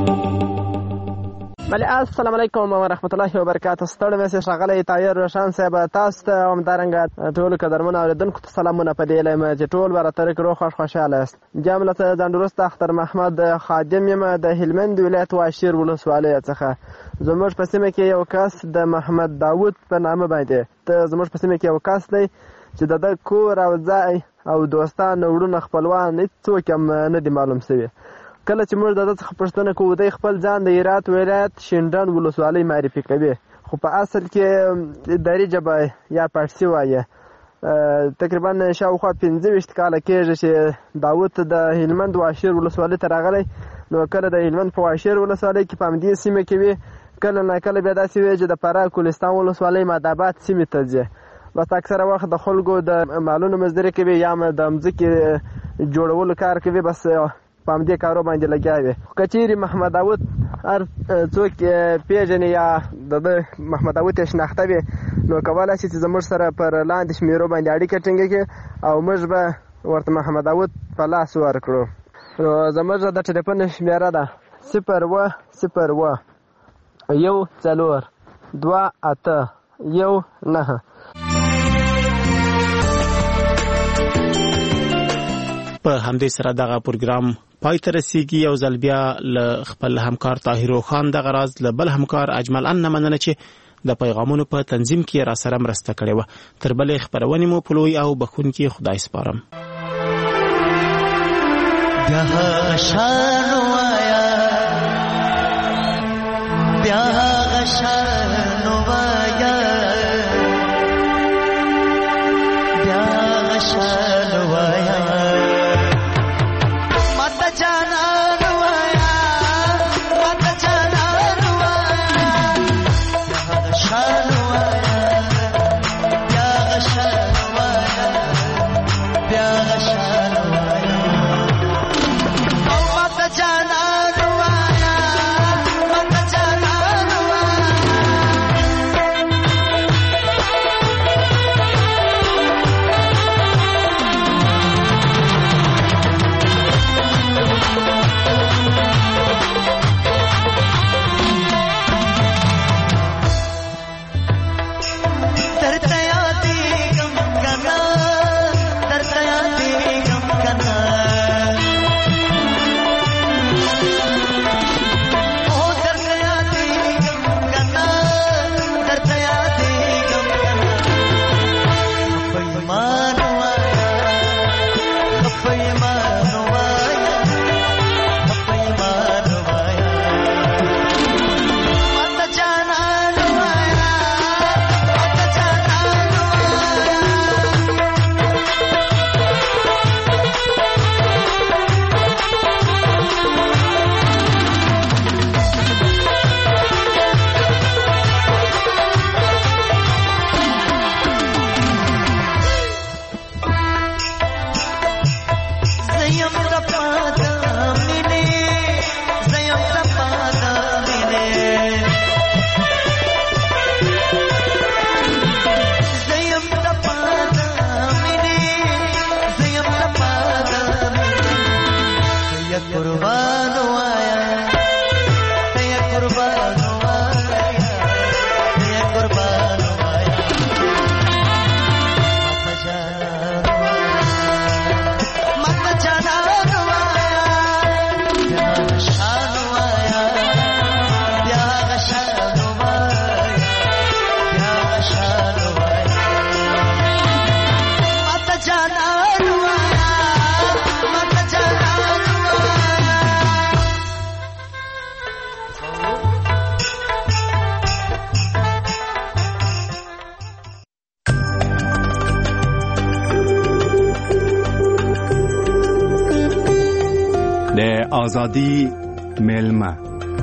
بله السلام علیکم ورحمت الله وبرکاته. ستړی مې ښاغلی طاهر روشن صاحب تاسو ته همدارنګه ټولو قدرمنو اورېدونکو ته سلامونه په دې یم چې ټول به راته روغ خوښ خوشحاله یاست. جام له ځان وروسته اختر محمد خادم یم د هلمند ولایت واشیر ولسوالۍ څخه. زموږ په سیمه کې یو کس د محمد داود په نامه باندې ته زموږ په سیمه کې یو کس دی چې د ده کور او ځای او دوستان وروڼه خپلوان هېڅوک هم نه دي معلوم شوي. کله چې موږ د ده څخه پوښتنه کوو دی خپل ځان د هرات ولایت شینډنډ ولسوالۍ معرفي کوي خو په اصل کې دري ژبه یا پارسي وایي. تقریبا شاوخوا پنځه ویشت کاله کېږي چې داود د هلمند واشیر ولسوالۍ ته راغلی. نو کله د هلمند په واشیر ولسوالۍ کې په همدې سیمه کې وي کله نه کله بیا داسې وي چې د فراه کولستان ولسوالۍ ماداباد سیمې ته ځي. بس اکثره وخت د خلکو د مالونو مزدوري کوي یا د مځکې جوړولو کار کوي بس په همدې کارو باندې لګیا وي. که چیرې محمد داود هر څوک پیژني یا د ده محمد داود یې شناخته وي نو کولی شي چې زموږ سره پر لاندې شمېرو باندې اړیکه ټینګه کړي او موږ به ورته محمد داود په لاس ورکړو. نو زموږ د ټلیفون شمېره ده صفر اووه صفر اووه یو څلور دوه اته یو نهه. په همدې سره دغه پروګرام پای ته رسیږي. یو ځل بیا له خپل همکار طاهر خان دغه راز له بل همکار اجمل ان نه مننه چې د پیغامونو په تنظیم کې را سره مرسته کړې وه. تر بلې خپرونې مو په لوی او بخښونکي خدای سپارم. بیا غشان وایا بیا غشان وایا بیا غشان وایا آزادی میلمه.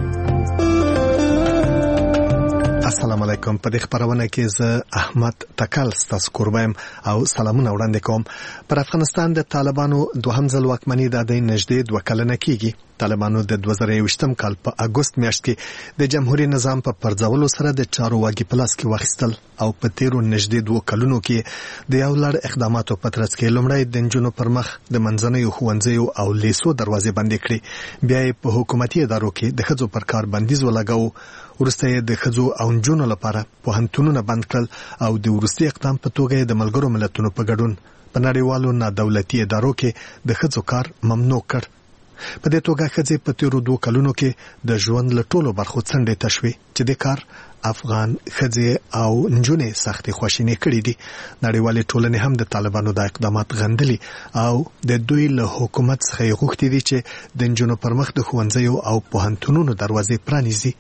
السلام علیکم. په دې خبرونه کې زه احمد تکل ستاسو کوربم او سلامونه وړاندې کوم. پر افغانستان د طالبانو دوهم ځل واکمني د دې نږدې دوه کلنه کېږي. طالبانو د دوه زره یوویشتم کال په اګوست میاشت کې د جمهوریت نظام په پرځولو سره د چارو واګي په لاس کې واخیستل او په تیرو نږدې دوه کلونو کې د یو لړ اقداماتو په ترڅ کې لومړی د نجونو پر مخ د منځنیو ښوونځیو او لیسو دروازې بندې کړې، بیا یې په حکومتي ادارو کې د ښځو پر کار بندیز ولګاوه، وروسته یې د ښځو او نجونو لپاره پوهنتونونه بند کړل او د وروستي اقدام په توګه یې د ملګرو ملتونو په ګډون په نړیوالو نادولتي ادارو کې د ښځو کار ممنوع کړ. په دې توګه ښځې په تیرو دوه کلونو کې د ژوند له ټولو برخو څنډې ته شوې چې د کار افغان ښځې او نجونې سختې خواشینې کړې دي. نړیوالې ټولنې هم د طالبانو د اقدامات غندلي او د دوی له حکومت څخه یې غوښتي دي چې د نجونو پر مخ د ښوونځیو او پوهنتونونو دروازې پرانیزي.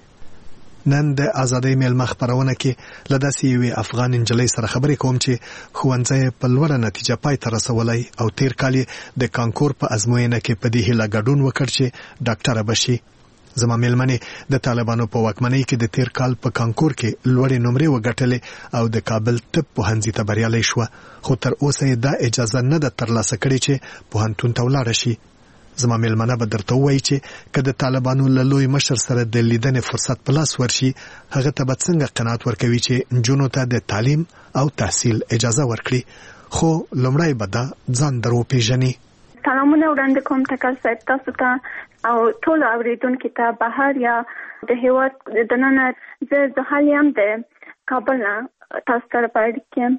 نن د ازادۍ میلمه خبرونه کې له داسې یوې افغان نجلۍ سره خبرې کوم چې ښوونځی په لوړه نتیجه پای ته رسولی او تیر کال د کانکور په ازموینه کې په دې هیله ګډون وکړ چې ډاکټره بشي. زما میلمنې د طالبانو په واکمنۍ کې د تیر کال په کانکور کې لوړې نمرې وګټلې او د کابل طب پوهنځي ته بریالۍ شوه، خو تر اوسه یې دا اجازه نه ده ترلاسه کړې چې پوهنتون ته ولاړه شي. زما میلمنه به درته ووایي چې که د طالبانو له لوی مشر سره د لیدنې فرصت په لاس ورشي، هغه ته به څنګه قناعت ورکوي چې نجونو ته د تعلیم او تحصیل اجازه ورکړي. خو لومړی به دا ځان در وپېژني. سلامونه وړاندې کوم ټکل صاحب تاسو ته او ټولو اورېدونکو ته. بهر یا د هېواد دننه زه زحل یم د کابل نه تاسو سره په اړیکه کې یم.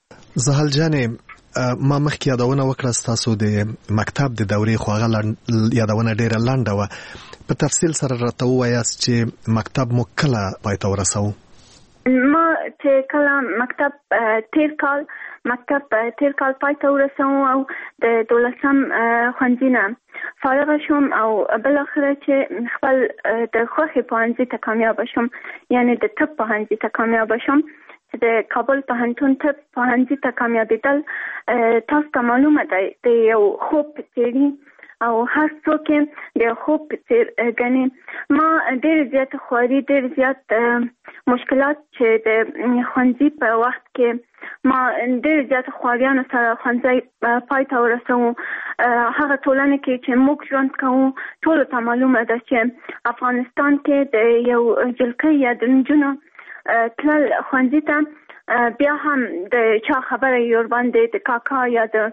زحل جانې، ما مخکې یادونه وکړه ستاسو د مکتب د دورې، خو هغه یادونه ډېره لنډه وه. په تفصیل سره راته ووایاست چې مکتب مو کله پای ته ورسوو؟ ما چې کله مکتب تیر کال مکتب تیر کال پای ته ورسوم او د دولسم ښوونځي نه فارغه شوم او بالاخره چې خپل د خوښې پوهنځي ته کامیابه شوم، یعنې د طب پوهنځي ته کامیابه شوم. د کابل پوهنتون طب پوهنځي ته کامیابېدل تاسو ته معلومه ده د یو خوب په څېر او هر څوک د خوب په څېر ګڼي. ما ډېر زیات خواري ډېر زیات مشکلات چې د ښوونځي په وخت کې ما ډېر زیات خواریانو سره ښوونځی پای ته ورسوو. هغه ټولنه کې چې موږ ژوند کوو ټولو ته معلومه ده چې افغانستان کې د یو جلکۍ یا د نجونو تلل ښوونځي ته بیا هم د چا خبره یې ورباندې د کاکا یا د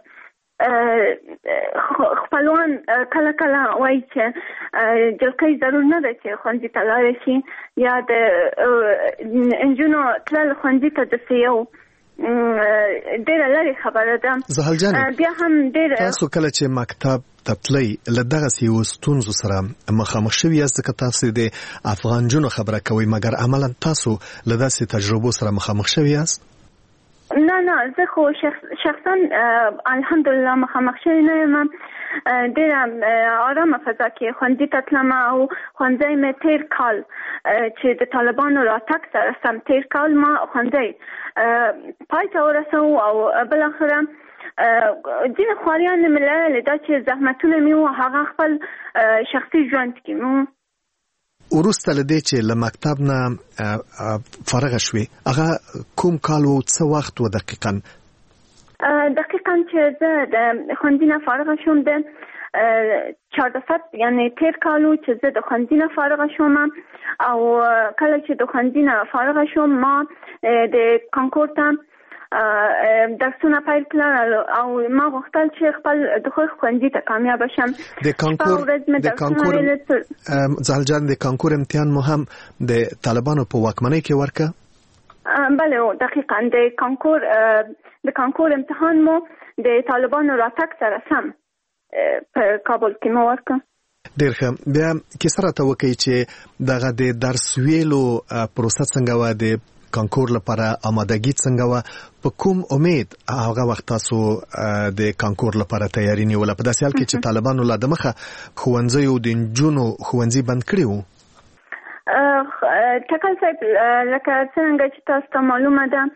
خپلوان کله کله وایي چې جلکۍ ضرور نه ده چې ښوونځي ته لاړه شي، یا د نجونو تلل ښوونځي ته داسې یو ډېره لرې خبره ده. زحل جانې، بیا هم ډېر تاسو کله چې مکتب ته تلئ له دغسې یو ستونزو سره مخامخ شوي یاست، ځکه تاسو د افغان نجونو خبره کوئ، مګر عملا تاسو له داسې تجربو سره مخامخ شوي یاست؟ نه نه، زه خو شخصا الحمدلله مخامخ شوی نه یم. ډېره آرامه فضا کې ښوونځي ته تلم او ښوونځی مې تیر کال چې د طالبانو راتګ سره سم تیر کال ما ښوونځی پای ته ورسوو او بالاخره ځینې خواریان مې لرلې دا چې زحمتونه مې وو هغه خپل شخصي ژوند کې مو. وروسته له دې چې له مکتب نه فارغه شوې، هغه کوم کال و، څه وخت و دقیقا؟ دقیقا چې زه د ښوونځي نه فارغه شوم د چهاردفت یعنې تیر کال و چې زه د ښوونځي نه فارغه شوم او کله چې د ښوونځي نه فارغه شوم ما د کانکور ته درسونه پیل کړل او ما غوښتل چې خپل د خوښ ښوونځي ته کامیابه شم. د کانکور د کانکور زحل جان، د کانکور امتحان مو هم د طالبانو په واکمنۍ کې ورکه؟ بله دقیقا د کانکور د کانکور امتحان مو د طالبانو راتګ سره سم په کابل کې مو ورکه. ډېر ښه. بیا کیسه راته وکړئ چې دغه د درس ویلو پروسه څنګه وه، د کانکور لپاره آمادګي څنګه وه، په کوم امید هغه وخت تاسو د کانکور لپاره تیاری نیوله، په داسې حال کې چې طالبانو لا دمخه ښوونځیو د نجونو ښوونځي بند کړي وو؟ ټکل صاحب، لکه څنګه چې تاسو ته معلومه ده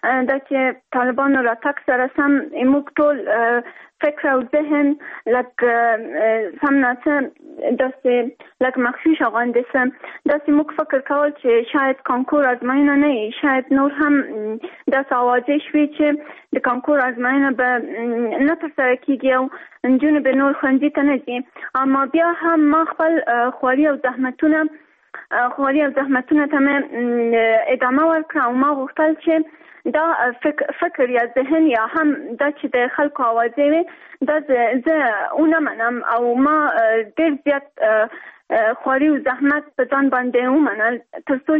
دا چې طالبانو راتګ سره سم موږ ټول فکر او ذهن لکه سم ناڅه داسې لکه مخفي شغانده سم داسې موږ فکر کول چې شاید کانکور ازموینه نه وي، شاید نور هم داسې اوازې شوي چې د کانکور ازموینه به نه ترسره کیږي او نجونې به نور ښوونځي ته نه ځي. اما بیا هم ما خپل خواري او زحمتونه خواري او زحمتونه ته مې ادامه ورکړه او ما غوښتل چې دا فکر, فکر یا ذهن یا هم دا چې د خلکو اوازې وي دا زه اونه منم او ما ډېر زیات خواري او زحمت په ځان باندې ومنل تر څو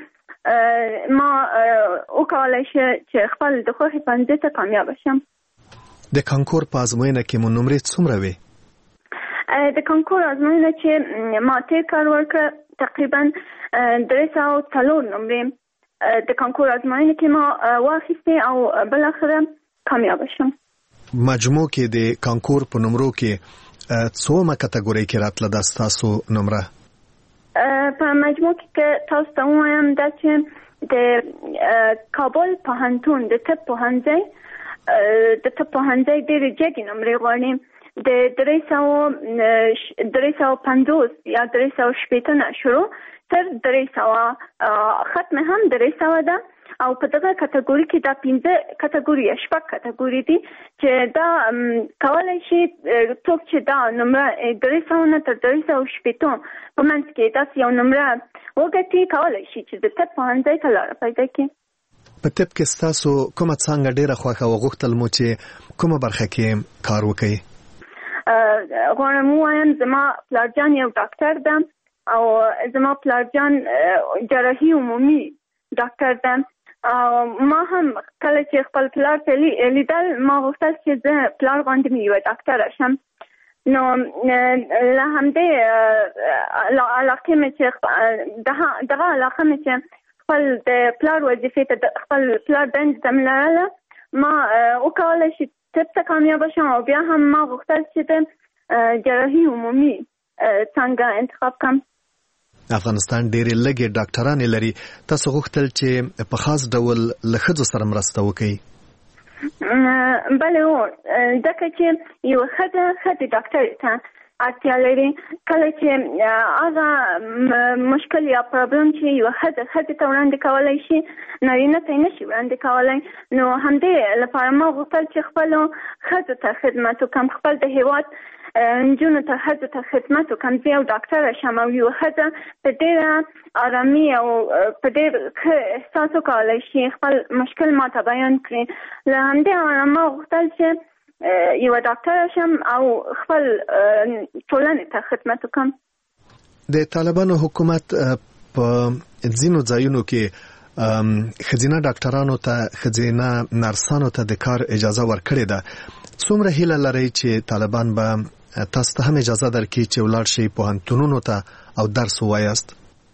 چې ما وکولی شي چې خپل د خوښې پوهنځي ته کامیابه شم. د کانکور په ازموینه کې مو نمرې څومره وې؟ د کانکور ازموینه چې ما تېر کال ورکړه تقریبا درې سوه څلور نمرې د کانکور ازموینه کې ما واخیستې او بل اخره کامیابه شم. مجموع کې د کانکور په نمرو کې څومره کټګورۍ کې راتله دا ستاسو نمره؟ په مجموع کې تاسو ته ووایم دا چې د کابل پوهنتون د طب پوهنځی د طب پوهنځی ډېرې جګې نمرې غواړي د درې سوه درې سوه پنځوس یا درې سوه شپېته نه شروع تر درې سوه ختم هم درې سوه ده او په دغه کټګوري کې دا پنځه کټګوري یا شپږ کټګوري دي چې دا کولی شي څوک چې دا نمره درې سوه نه تر درې سوه شپېته په منځ کې داسې یو نمره وګټي کولی شي چې د طب پوهنځي ته لاره پیدا کړي. په طب کې ستاسو کومه څانګه ډېره خوښه وه؟ غوښتل مو چې کومه برخه کې کار وکړئ؟ غواړم ووایم زما پلارجان یو ډاکټر ده او زما پلارجان جراحي عمومي ډاکټر ده. ما هم کله چې خپل پلار ته لیدل ما غوښتل چې زه پلار غوندې مې یوه ډاکټره شم. نو له همدې علاقې مې چې دغه علاقه مې چې خپل د پلار وظیفې ته خپل پلار دندې ته مې لرله ما وکولی شي طب ته کامیابه شم او بیا هم ما غوښتل چې د جراحي عمومي څنګه انتخاب کړم. افغانستان ډېرې لږې ډاکټرانې لري، تاسو غوښتل چې په خاص ډول له ښځو سره مرسته وکړئ؟ بله هو، ځکه چې یوه ښځه ښځې ډاکټرې ته اړتیا لري. کله چې هغه مشکل یا پرابلم چې یوه ښځه ښځې ته وړاندې کولی شي نارینه ته یې نه شي وړاندې کولی، نو همدې لپاره ما غوښتل چې خپلو ښځو ته خدمت وکړم، خپل د هېواد نجونو ته ښځو ته خدمت وکړم. زه یو ډاکټره شم او یوه ښځه په ډېره ارامي او په ډېر ښه احساس وکولی شي خپل مشکل ما ته بیان کړي. له همدې امله ما غوښتل چې یوه ډاکټره شم او خپل ټولنې ته خدمت وکړم. د طالبانو حکومت په ځینو ځایونو کې ښځینه ډاکټرانو ته ښځینه نرسانو ته د کار اجازه ورکړې ده. څومره هیله لرئ چې طالبان به تاسو ته هم اجازه درکړي چې ولاړ شئ پوهنتونونو ته او درس ووایاست؟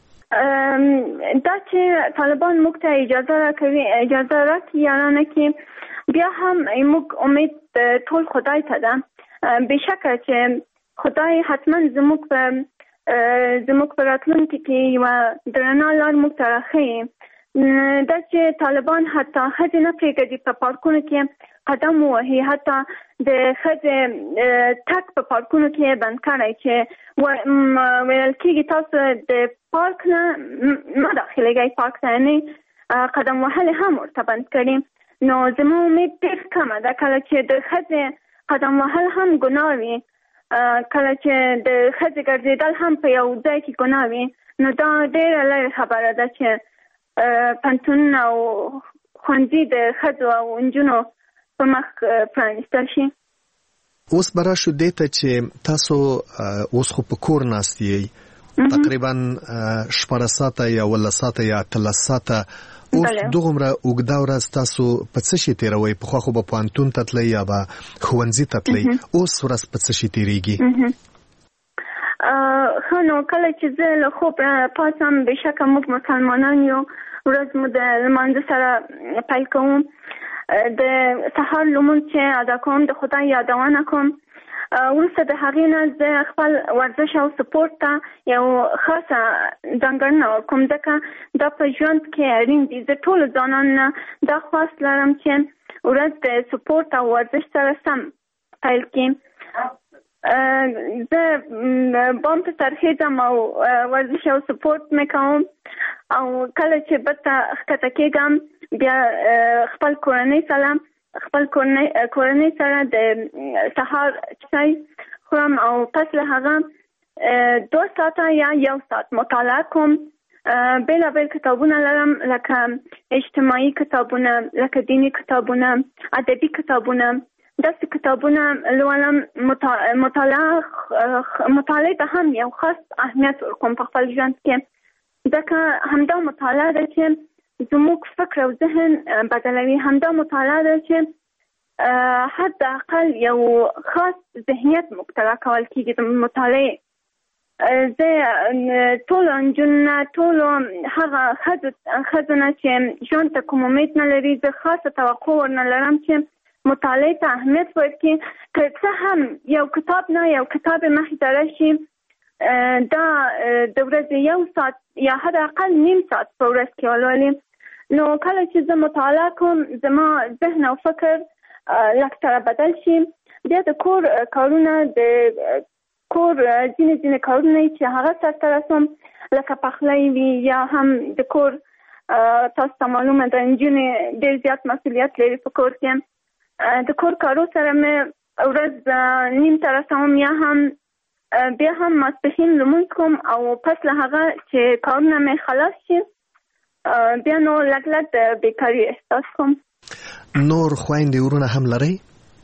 دا چې طالبان موږ ته اجازه راکوي اجازه راکړي یا نه کړي بیا هم موږ امید ټول خدای ته ده. بېشکه چې خدای حتما زموږ په زموږ په راتلونکي کې یوه درنه لار موږ ته راښیي. دا چې طالبان حتی ښځې نه پرېږدي په پارکونو کې قدم ووهي، حتی د ښځې تګ په پارکونو کې بند کړی چې ویل کېږي تاسو د پارک نه مه داخلېږئ پارک ته، یعنې قدم وهل هم ورته بند کړي. نو زما امید ډېر کمه ده کله چې د ښځې قدم وهل هم ګناه وي، کله چې د ښځې ګرځېدل هم په یو ځای کې ګناه وي، نو دا ډېره لرې خبره ده چې پوهنتونونه او ښوونځي د ښځو او نجونو په مخ پرانیستل شي. اوس به راشو دې ته چې تاسو اوس خو په کور ناست یئ تقریبا شپاړس ساعته یا اوولس ساعته یا اتلس ساعته. اوس دغومره اوږده ورځ تاسو په څه شي تېروئ؟ پخوا خو به پوهنتون ته تلئ یا به ښوونځي ته تلئ، اوس ورځ په څه شي تېرېږي؟ ښه نو کله چې زه له خوب پاڅم بېشکه موږ مسلمانان یو ورځ مو د لمانځه سره پیل کوم، د سهار لمونځ چې ادا کوم د خدای یادونه کوم وروسته د هغې نه زه خپل ورزش او سپورت ته یو خاصه ځانګړنه ورکوم، ځکه دا په ژوند کې اړین دي. زه ټولو ځوانانو نه دا خواست لرم چې ورځ د سپورت او ورزش سره سم پیل کړي. زه بام ته ترخیځم او ورزش او سپورت مې کوم، او کله چې بېرته ښکته کېږم بیا خپل کورنۍ سره خپل کورنۍ سره د سهار چای خورم او پس له هغه دو ساعته یا یو ساعت مطالعه کوم. بېلابېل کتابونه لرم، لکه اجتماعي کتابونه، لکه دیني کتابونه، ادبي کتابونه. داسې کتابونه لولم. مطالعه مطالعې ته هم یو خاص اهمیت ورکوم په خپل ژوند کې، ځکه همدا مطالعه ده چې زموږ فکر او ذهن بدلوي. همدا مطالعه ده چې حد اقل یو خاص ذهنیت موږ ته راکول کېږي د مطالعې. زه ټولو نجونو ټولو هغه ښځو نه چې ژوند ته کوم امید نه لري، زه خاصه توقع ورنه لرم چې مطالعې ته اهمیت ورکړي. که څه هم یو کتاب نه یو کتاب مخې ته راشي، دا د ورځې یو ساعت یا حد اقل نیم ساعت په ورځ کې ولولي. نو کله چې زه مطالعه کوم زما ذهن او فکر لږ سره بدل شي. بیا د کور کارونه د کور ځینې ځینې کارونه چې هغه سرته رسوم، لکه پخلی وي یا هم د کور، تاسو ته معلومه ده نجونې ډېر زیات مسؤلیت لري په کور کې. د کور کارو سره مې ورځ نیم ته رسوم، یا هم بیا هم ماسپښین لمونځ کوم، او پس له هغه چې کارونه مې خلاص شي بیا نو لږ لږ د بیکاري احساس کوم. نور خویندې ورونه هم لرئ؟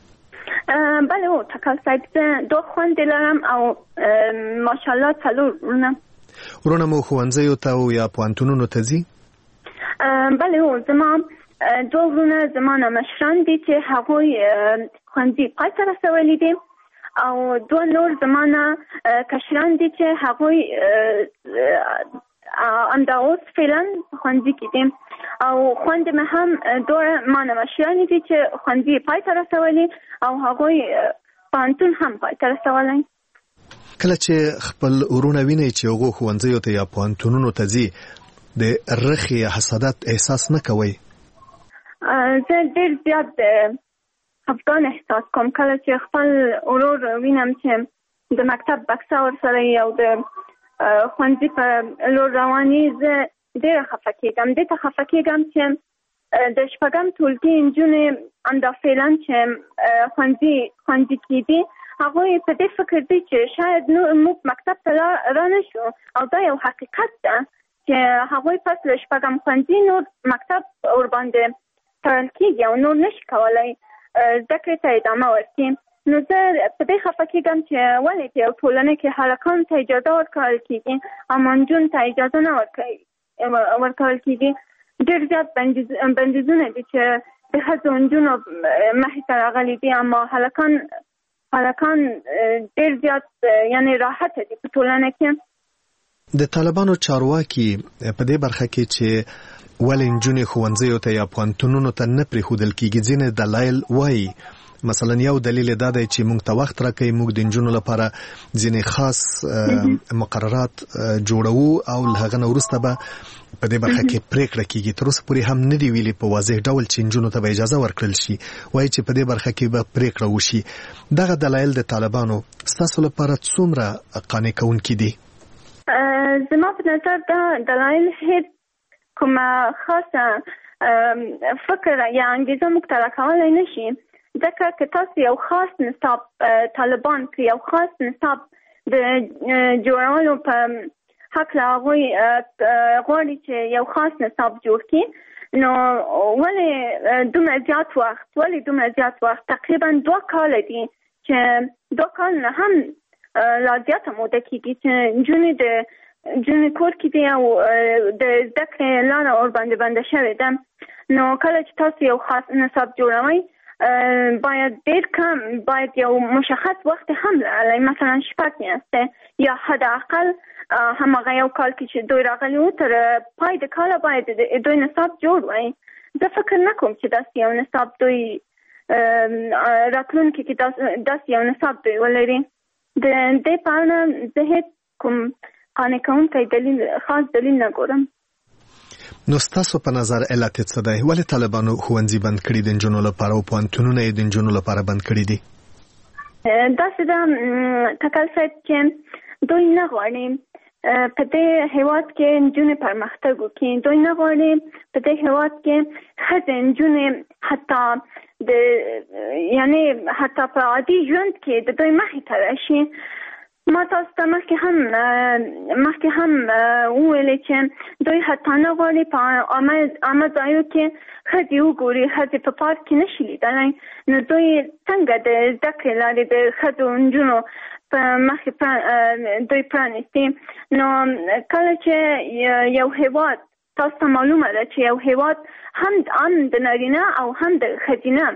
بله او تکل صاحب، زه دوه خویندې لرم او ماشاءالله څلور ورونه. ورونه مو ښوونځیو ته او یا پوهنتونونو ته ځي؟ بله او زما دوه ورونه زما نه مشران دي چې هغوی ښوونځي پای ته رسولي دي، او دوه نور زما نه کشران دي چې هغوی همدا اوس فعلا ښوونځي کې دي، او خویندې مې هم دوه ما نه مشرانې دي چې ښوونځي پای ته رسولي او هغوی پوهنتون هم پای ته رسولی. کله چې خپل ورونه وینئ چې هغو ښوونځیو ته یا پوهنتونونو ته ځي، د رخې یا حسادت احساس نه کوئ؟ زه ډېر زیات خفګان احساس کوم کله چې خپل ورور وینم چې د مکتب بکسه ورسره وي او د ښوونځي په لور رواني. زه ډېره خفه کېږم. دې ته خفه کېږم چې د شپږم ټولګي نجونې همدا فعلا چې ښوونځي ښوونځي کې دي، هغوی په دې فکر دي چې شاید موږ مکتب ته را نه شو، او دا یو حقیقت ده چې هغوی پس له شپږم ښوونځي نور مکتب ورباندې تړل کېږي او نور نشي کولی زده کړې ته ادامه ورکړي. نو زه په دې خفه کېږم چې ولې په یو ټولنه کې هلکانو ته اجازه ورکول کېږي اما نجونو ته اجازه نه ورکول کېږي. ډېر زیات بندیزونه دي چې د ښځو نجونو مخې ته راغلي دي، اما هلکان هلکان ډېر زیات یعنې راحته دي په ټولنه کې. د طالبانو چارواکي په دې برخه کې چې ولې نجونې ښوونځیو ته یا پوهنتونونو ته نه پرېښودل کېږي ځینې دلایل وایي. مثلا یو دلیل دا دی چې موږ ته وخت راکوي، موږ د نجونو لپاره ځینې خاص مقررات جوړوو او له هغه نه وروسته به په دې برخه کې پریکړه کېږي. تر اوسه پورې هم نه دي ویلي په واضح ډول چې نجونو ته به اجازه ورکړل شي، وایي چې په دې برخه کې به پریکړه وشي. دغه دلایل د طالبانو ستاسو لپاره څومره قانع کوونکي دي؟ زما په نظر دا دلایل هیڅ کومه خاصه فکر یا انګیزه موږ ته راکولی نه شي، ځکه که تاسو یو خاص نصاب طالبان کې یو خاص نصاب د جوړولو په هکله هغوی غواړي چې یو خاص نصاب جوړ کړي، نو ولې دومره زیات وخت ولې دومره زیات وخت تقریبا دوه کاله دي چې دوه کال نه هم لا زیاته موده کېږي چې نجونې د نجونې کور کې دي او د زده کړې لاره ورباندې بنده شوې ده. نو کله چې تاسو یو خاص نصاب جوړوئ باید ډېر کم باید یو مشخص وخت هم لرلی، مثلا شپږ میاشتې یا حد اقل هماغه یو کال کې چې دوی راغلي وو تر پای د کاله باید دوی نصاب جوړ وای. زه فکر نه کوم چې داسې یو نصاب دوی راتلونکي کې داسې یو نصاب دوی ولري. د دې په اړه زه هېڅ کوم قانع کوونکی دلیل خاص دلیل نه ګورم. نو ستاسو په نظر علت څه دی؟ ولې طالبانو ښوونځي بند کړي د نجونو لپاره او پوهنتونونه یې د نجونو لپاره بند کړي دي؟ داسې ده تکل صاحب چې دوی نه غواړي په دې هېواد کې نجونې پرمختګ وکړي. دوی نه غواړي په دې هېواد کې ښځې نجونې حتی د یعنې حتی په عادي ژوند کې د دوی مخې ته راشي. ما تاسو ته مخکې هم مخکې هم وویلې چې دوی حتی نه غواړي په عامه ځایو کې ښځې وګوري، ښځې په پارک کې نشي لیدلی. نو دوی څنګه د زده کړې لارې د ښځو نجونو په مخې دوی پرانیستي؟ نو کله چې یو هېواد تاسو ته معلومه ده چې یو هېواد هم هم د نارینه او هم د ښځینه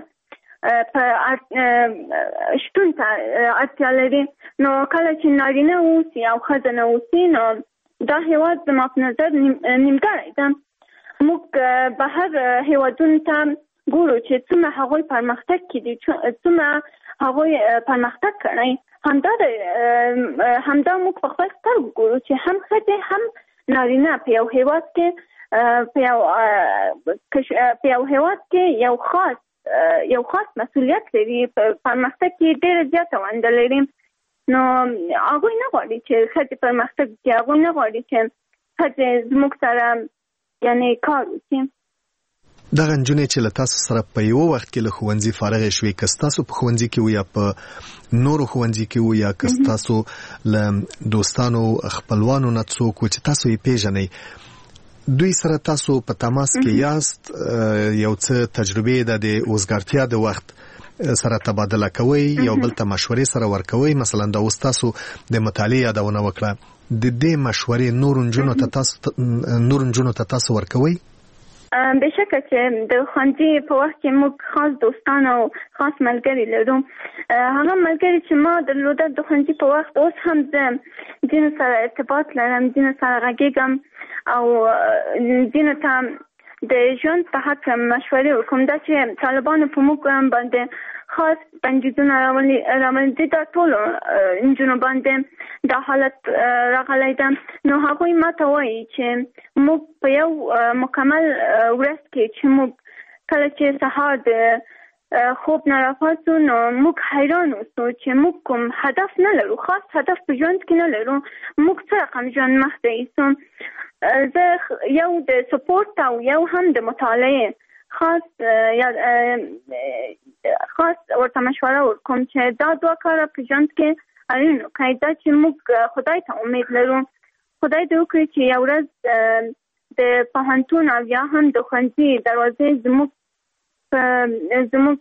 په شتون ته اړتیا لري. نو کله چې نارینه اوسي او ښځه نه اوسي نو دا هېواد زما په نظر نیمګړی ده. موږ بهر هېوادونو ته ګورو چې څومره هغوی پرمختګ کړي، څومره هغوی پرمختګ کړی. همدا همدا موږ په خپل سترګو ګورو چې هم ښځې هم نارینه په یو هېواد کې په یو په یو هېواد کې یو خاص یو خاص مسؤلیت لري، په پرمختګ کې ډېره زیاته ونډه لري. نو هغوی نه غواړي چې ښځې پرمختګ وکړي، هغوی نه غواړي چې ښځې زموږ سره یعنې کار وکړي. دغه نجونې چې له تاسو سره په یو وخت کې له ښوونځي فارغې شوې، که ستاسو په ښوونځي کې وو یا په نورو ښوونځي کې وو، یا که ستاسو له دوستانو خپلوانو نه څوک و چې تاسو یې پیژنئ، دوی سره تاسو په تماس کې یاست، یو څه تجربې د اوزګارتیا د وخت سره تبادله کوئ، یو بل ته مشورې سره ورکوئ؟ مثلا دا اوس تاسو د مطالعې یادونه وکړه، د دې مشورې نورو نجونو ته تاسو نورو نجونو ته تاسو ورکوئ؟ بشکه چې د ښوونځي په وخت کې موږ خاص دوستان او خاص ملګري لرو. هغه ملګري چې ما درلوده د ښوونځي په وخت، اوس هم زه ځینو سره ارتباط لرم، ځینو سره غږېږم او ځینو ته د ژوند په هکله مشورې ورکوم. دا چې طالبانو په موږ باندې خاص بندیزونه راولي دي، دا ټولو نجونو باندې دا حالت راغلی ده. نو هغوی ما ته وایي چې موږ په یو مکمل ورځ کې چې موږ کله چې سهار د خوب نه راپاڅو نو موږ حیران اوسو چې موږ کوم هدف نه لرو، خاص هدف په ژوند کې نه لرو. موږ څه رقم ژوند مخته ایسو. زه یو د سپورت او یو هم د مطالعې خاص یا خاص ورته مشوره ورکوم چې دا دوه کاره په ژوند کې اړین وکړئ. دا چې موږ خدای ته امید لرو، خدای دې وکړي چې یو ورځ د پوهنتون او یا هم د ښوونځي دروازې زموږ زموږ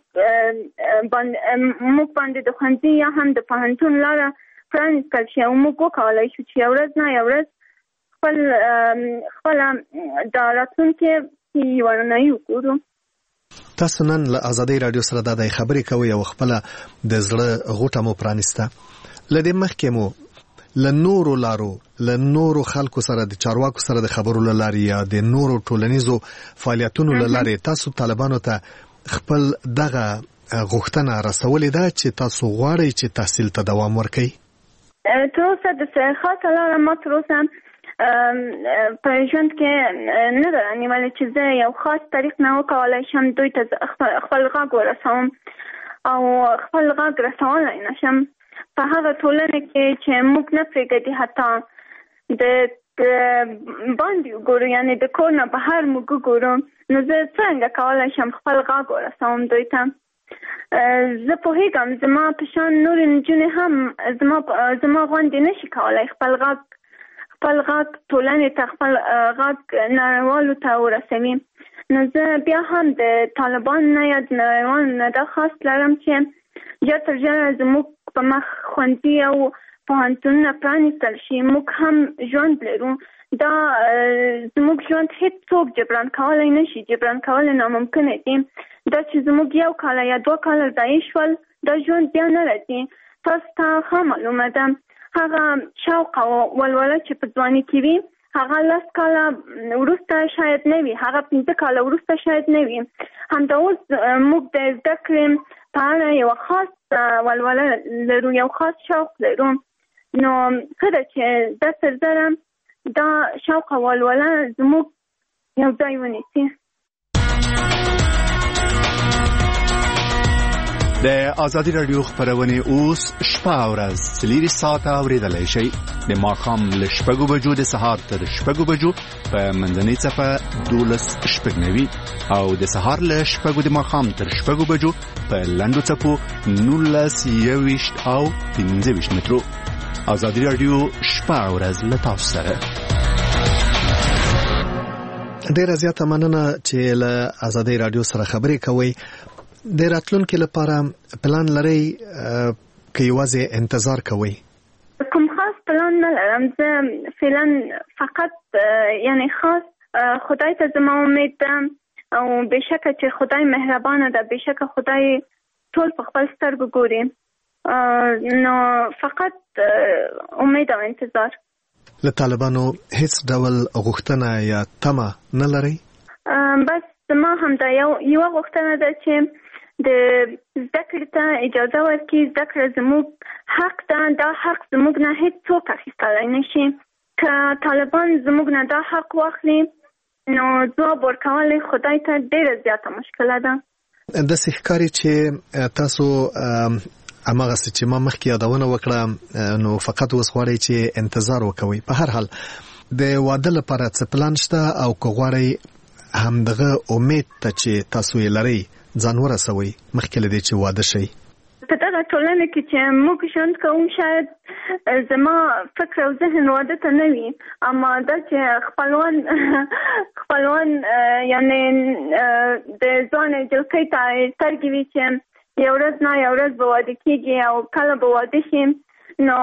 موږ باندې د ښوونځي یا هم د پوهنتون لاره پرانیستل شي او موږ وکولی شو چې یو ورځ نه یو ورځ خپل خپله د راتلونکي یوه رڼایي وګورو. تاسو نن له ازادۍ راډیو سره دا د خبرې کوئ او خپله د زړه غوټه مو پرانیسته. له دې مخکې مو له نورو لارو له نورو خلکو سره د چارواکو سره د خبرو له لارې یا د نورو ټولنیزو فعالیتونو له لارې تاسو طالبانو ته خپل دغه غوښتنه رسولې ده چې تاسو غواړئ چې تحصیل ته دوام ورکړئ؟ تر اوسه د خاصه لاره ما تر اوسه په ژوند کې نه ده رانیولې چې زه یو خاص طریق نه وکولی شم دوی ته خپل غږ ورسوم او خپل غږ رسولی نه شم په هغه ټولنه کې چې موږ نه پرېږدي حتی د باندې وګورو، یعنې د کور نه بهر موږ وګورو. نو زه څرنګه کولی شم خپل غږ ورسوم دوی ته؟ زه پوهېږم زما په شان نورې نجونې هم زما زما غوندې نشي کولی خپل غږ خپل غږ ټولنې ته خپل غږ نړیوالو ته ورسوي. نو زه بیا هم د طالبان نه یا د نړیوالو نه دا خاص لرم چې ژر تر ژره زموږ په مخ ښوونځي او پوهنتونونه پرانیستل شي. موږ هم ژوند لرو، دا زموږ ژوند هیڅ څوک جبران کولی نشي، جبران کولی ناممکنه دي. دا چې زموږ یو کاله یا دوه کاله ضایع شول دا ژوند بیا نه راځي. تاسو ته ښه معلومه ده هغه شوق او ولوله چې په ځواني کې وي هغه لس کاله وروسته شاید نه وي، هغه پنځه کاله وروسته شاید نه وي. همدا اوس موږ د زده کړې په اړه یوه خاص ولوله لرو، یو خاص شوق لرو. نو ښه ده چې دا تر زره دا شوق او ولوله زموږ یو ځای ونیسي. د ازادي رادیو خبرونه اوس شپه او ورځ څلور ساعته اوریدلای شئ. د ماښام له شپږو بجو د سهار تر شپږو بجو په منځنۍ صفه دولس شپږ نوي او د سهار له شپږو د ماښام تر شپږو بجو په لنډو څپو نولس یوویشت او پنځه ویشت مترو. ازادي رادیو شپه او ورځ له تاسو سره. ډیره زیاته مننه چې له ازادي رادیو سره خبرې کوئ. د راتلونکي لپاره پلان لرئ که یوازې انتظار کوئ؟ کوم خاص پلان نه لرم. زه فعلا فقط یعنی خاص خدای ته زما امید ده او بېشکه چې خدای مهربانه ده، بېشکه خدای ټول په خپل سترګو ګوري. نو فقط امید او انتظار. له طالبانو هیڅ ډول غوښتنه یا تمه نه لرئ؟ بس زما همدا یو یوه غوښتنه ده چې د زده کړې ته اجازه ورکړي. زده کړه زموږ حق ده، دا حق زموږ نه هیڅ څوک اخیستلی نه شي. که طالبان زموږ نه دا حق واخلي نو ځواب ورکول خدای ته ډېره زیاته مشکله ده. داسې ښکاري چې تاسو هماغسې چې ما مخکې یادونه وکړه نو فقط اوس غواړئ چې انتظار وکوئ. په هر حال د واده لپاره څه پلان شته او که غواړئ همدغه امید ته چې تاسو یې لرئ ځان ورسوئ مخکې له دې چې واده شئ؟ په دغه ټولنه کې چې موږ ژوند کوو شاید زما فکر او ذهن واده ته نه وي، اما دا چې خپلوان خپلوان یعنی د ځوانې جلکۍ ته سترګې وي چې یو ورځ نه یو ورځ به واده کېږي او کله به واده شي. نو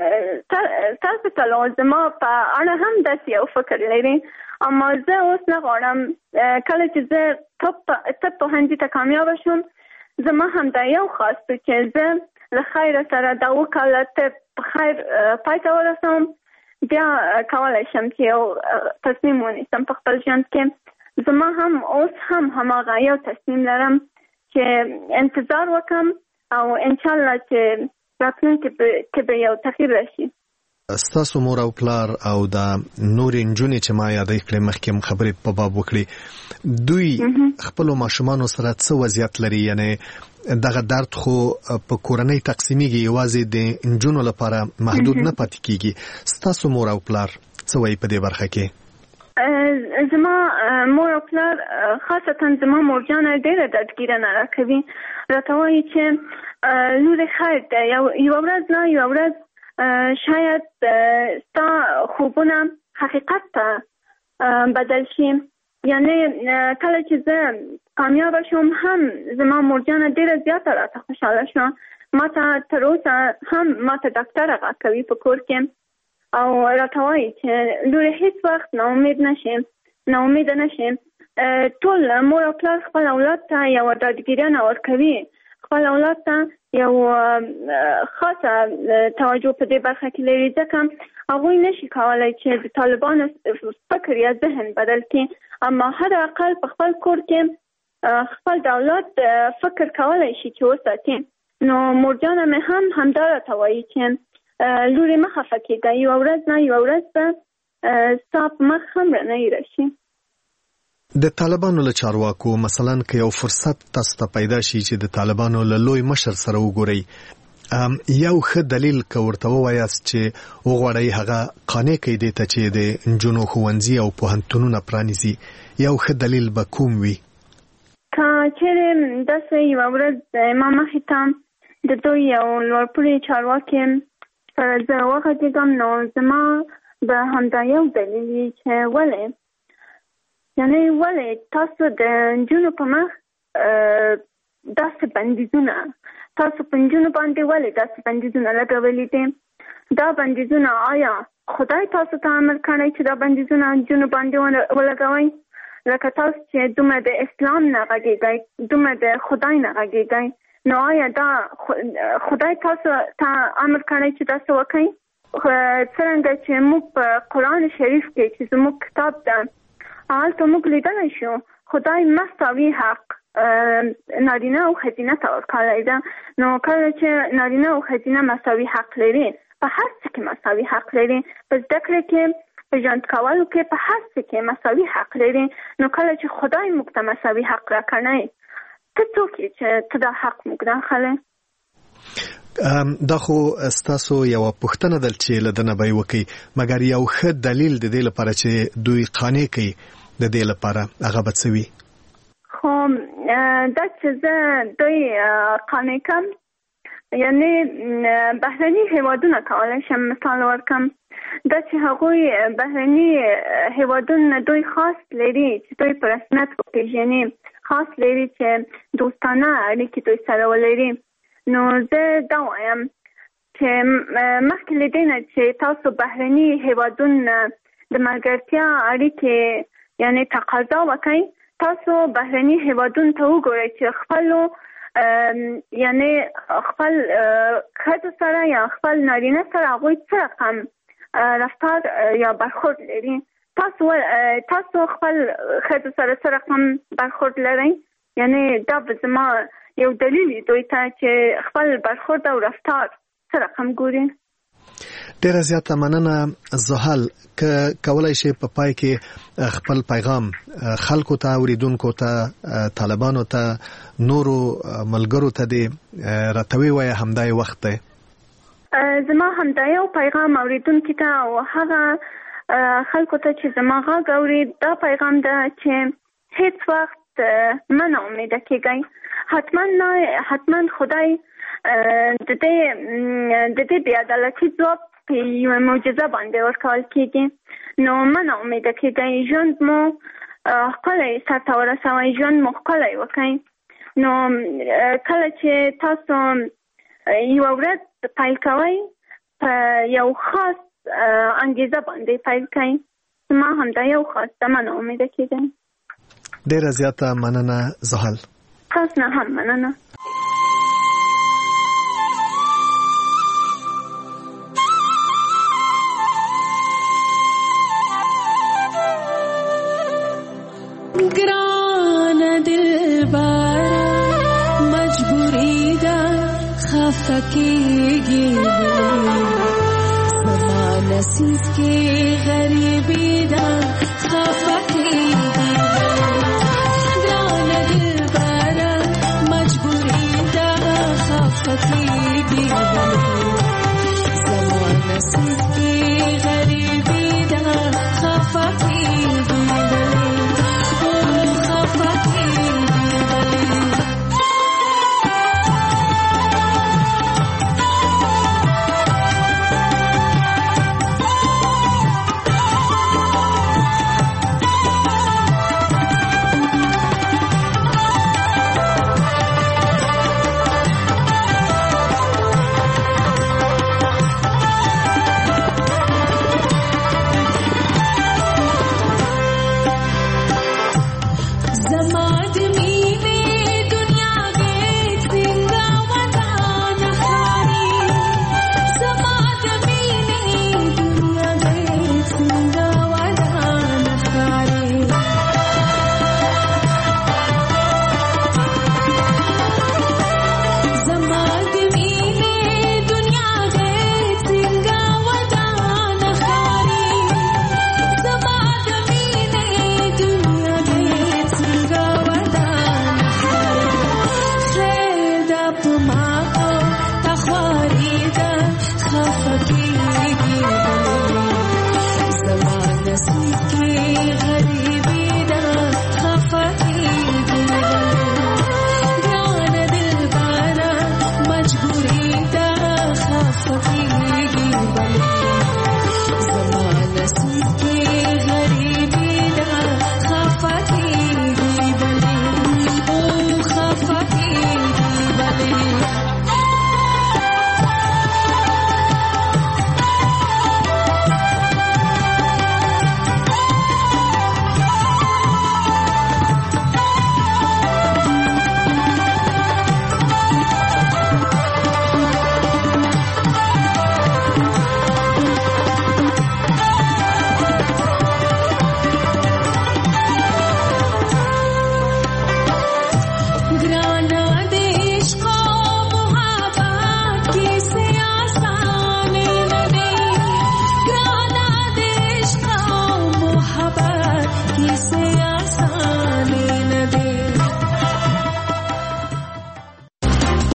تاسو ته زما په اړه هم داسې یو فکر لري، اما زه اوس نه غواړم کله چې زه طب پوهنځي ته کامیابه شم زما هم دا یو خاص و چې زه له خیره سره دا اووه کاله طب په خیر پای ته ورسوم، بیا کولی شم چې یو تصمیم ونیسم په خپل ژوند کې. زما هم اوس هم هماغه یو تصمیم لرم چې انتظار وکم او انشاءالله چې راتلونکي کې به یو تغییر راشي. ستاسو مور او پلار او دا نورې نجونې چې ما یادې کړې مخکې هم خبرې په باب وکړي، دوی خپلو ماشومانو سره څه وضعیت لري؟ یعنی دغه درد خو په کورنۍ تقسیمیږي، یوازې د نجونو لپاره محدود نه پاتې کیږي. ستاسو مور او پلار څه وایي په دې برخه کې؟ زما مور او پلار خاصتا زما مورجانه ډېره دردګیرنه راکوي، راته وایي چې لورې خیر ده، یوه ورځ نه یوه ورځ شاید ستا خوبونه حقیقت ته بدل شي. یعنی کله چې زه کامیابه شوم هم زما مورجانه ډېره زیاته راته خوشحاله شوه. ما ته تر اوسه هم ما ته ډاکټره غږ کوي په کور کې او راته وایي چې لورې هیڅ وخت ناامید نشي، ناامیده نشي. ټول مور او پلار خپل اولاد ته یوه ډاډګیرنه ورکوي، خپل اولاد ته یو خاصه توجه په دې برخه کې لري، ځکه هغوی نشي کولی چې د طالبانو فکر یا ذهن بدل کړي، اما حد اقل په خپل کور کې خپل د اولاد فکر کولی شي چې وساتي. نو مورجانه مې هم همدا راته وایي چې لورې مه خفه کېږه، یوه ورځ نه یوه ورځ به ستا په مخ هم رڼۍ راشي. د طالبانو له چارواکو مثلا که یو فرصت تاسو ته پیدا شي چې د طالبانو له لوی مشر سره وګورئ، یو ښه دلیل که ورته ووایاست چې وغواړئ هغه قانع کړئ دې ته چې د نجونو ښوونځي او پوهنتونونه پرانیزي، یو ښه دلیل به کوم وي؟ که چیرې داسې یوه ورځ ما مخې ته د دوی یو لوړپوړي چارواکي سره زه وغږېږم نو زما به همدا یو دلیل وي چې ولې یعنی ولې تاسو د نجونو په مخ داسې بندیزونه تاسو په نجونو باندې ولې داسې بندیزونه لګولي دي؟ دا بندیزونه آیا خدای تاسو ته امر کړی چې دا بندیزونه نجونو باندې ولګوئ؟ لکه تاسو چې دومره د اسلام نه غږېږئ، دومره د خدای نه غږېږئ، نو آیا دا خدای تاسو ته امر کړی چې تاسو وکړئ؟ څرنګه چې موږ په قرآن شریف کې چې زموږ کتاب ده هلته موږ لیدلی شو خدای مساوي حق نارینه او ښځینه ته ورکړی ده. نو کله چې نارینه او ښځینه مساوي حق لري په هر څه کې مساوي حق لري، په زده کړه کې، په ژوند کولو کې، په هر څه کې مساوي حق لري. نو کله چې خدای موږ ته مساوي حق راکړی ته څوک یې چې ته دا حق موږ راخلی؟ دا خو ستاسو یوه پوښتنه ده چې له ده نه به یې وکړئ، مګر یو ښه دلیل د دې لپاره چې دوی قانع کوي د دې لپاره هغه به څه وي؟ خو دا چې زه دوی قانع کړم یعنې بهرني هیوادونه کولی شم مثال ورکړم، دا چې هغوی بهرني هیوادونه دوی خاص لري چې دوی په رسمیت وپېژني، خاص لري چې دوستانه اړیکې دوی سره ولري. نو زه دا وایم چې مخکې له دې نه چې تاسو بهرني هیوادونه د ملګرتیا اړیکې یعنې تقاضا وکړئ، تاسو بهرني هیوادونو ته وګورئ چې خپلو یعنې خپل ښځو سره یا خپل نارینه سره هغوی څه رقم رفتار یا برخورد لري. تاسو تاسو خپل ښځو سره څه رقم برخورد لرئ؟ یعنې دا به زما یو دلیل دوی ته چې خپل برخورد او رفتار څه رقم ګوري. ډیره زیاته مننه زحل، که کولای شي په پای کې خپل پیغام خلکو ته، اوریدونکو ته، طالبانو ته، نورو ملګرو ته دې راته ووایه، همدا یې وخت دی. زما همدا یو پیغام اوریدونکو ته او هغه خلکو ته چې زما غږ اوري دا پیغام ده چې هیڅ وخت مه ناامیده کیږئ. حتما نه حتما خدای د دې د دې بې عدالتي ځواب په یوه معجزه باندې ورکول کیږي. نو مه ناامیده کیږئ، ژوند مو ښکلی سرته ورسوئ، ژوند مو ښکلی وکړئ. نو کله چې تاسو یوه ورځ پیل کوئ په یو خاص انګیزه باندې پیل کوئ. ما همدا یو خاص ده، مه ناامیده کیږئ. ډیره زیاته مننه زحل. تاسو نه هم مننه. ګران دلبر مجبوری ده خفه کیږي، زما نصیب کې غریبی ده خفه کیږي. Zama nasib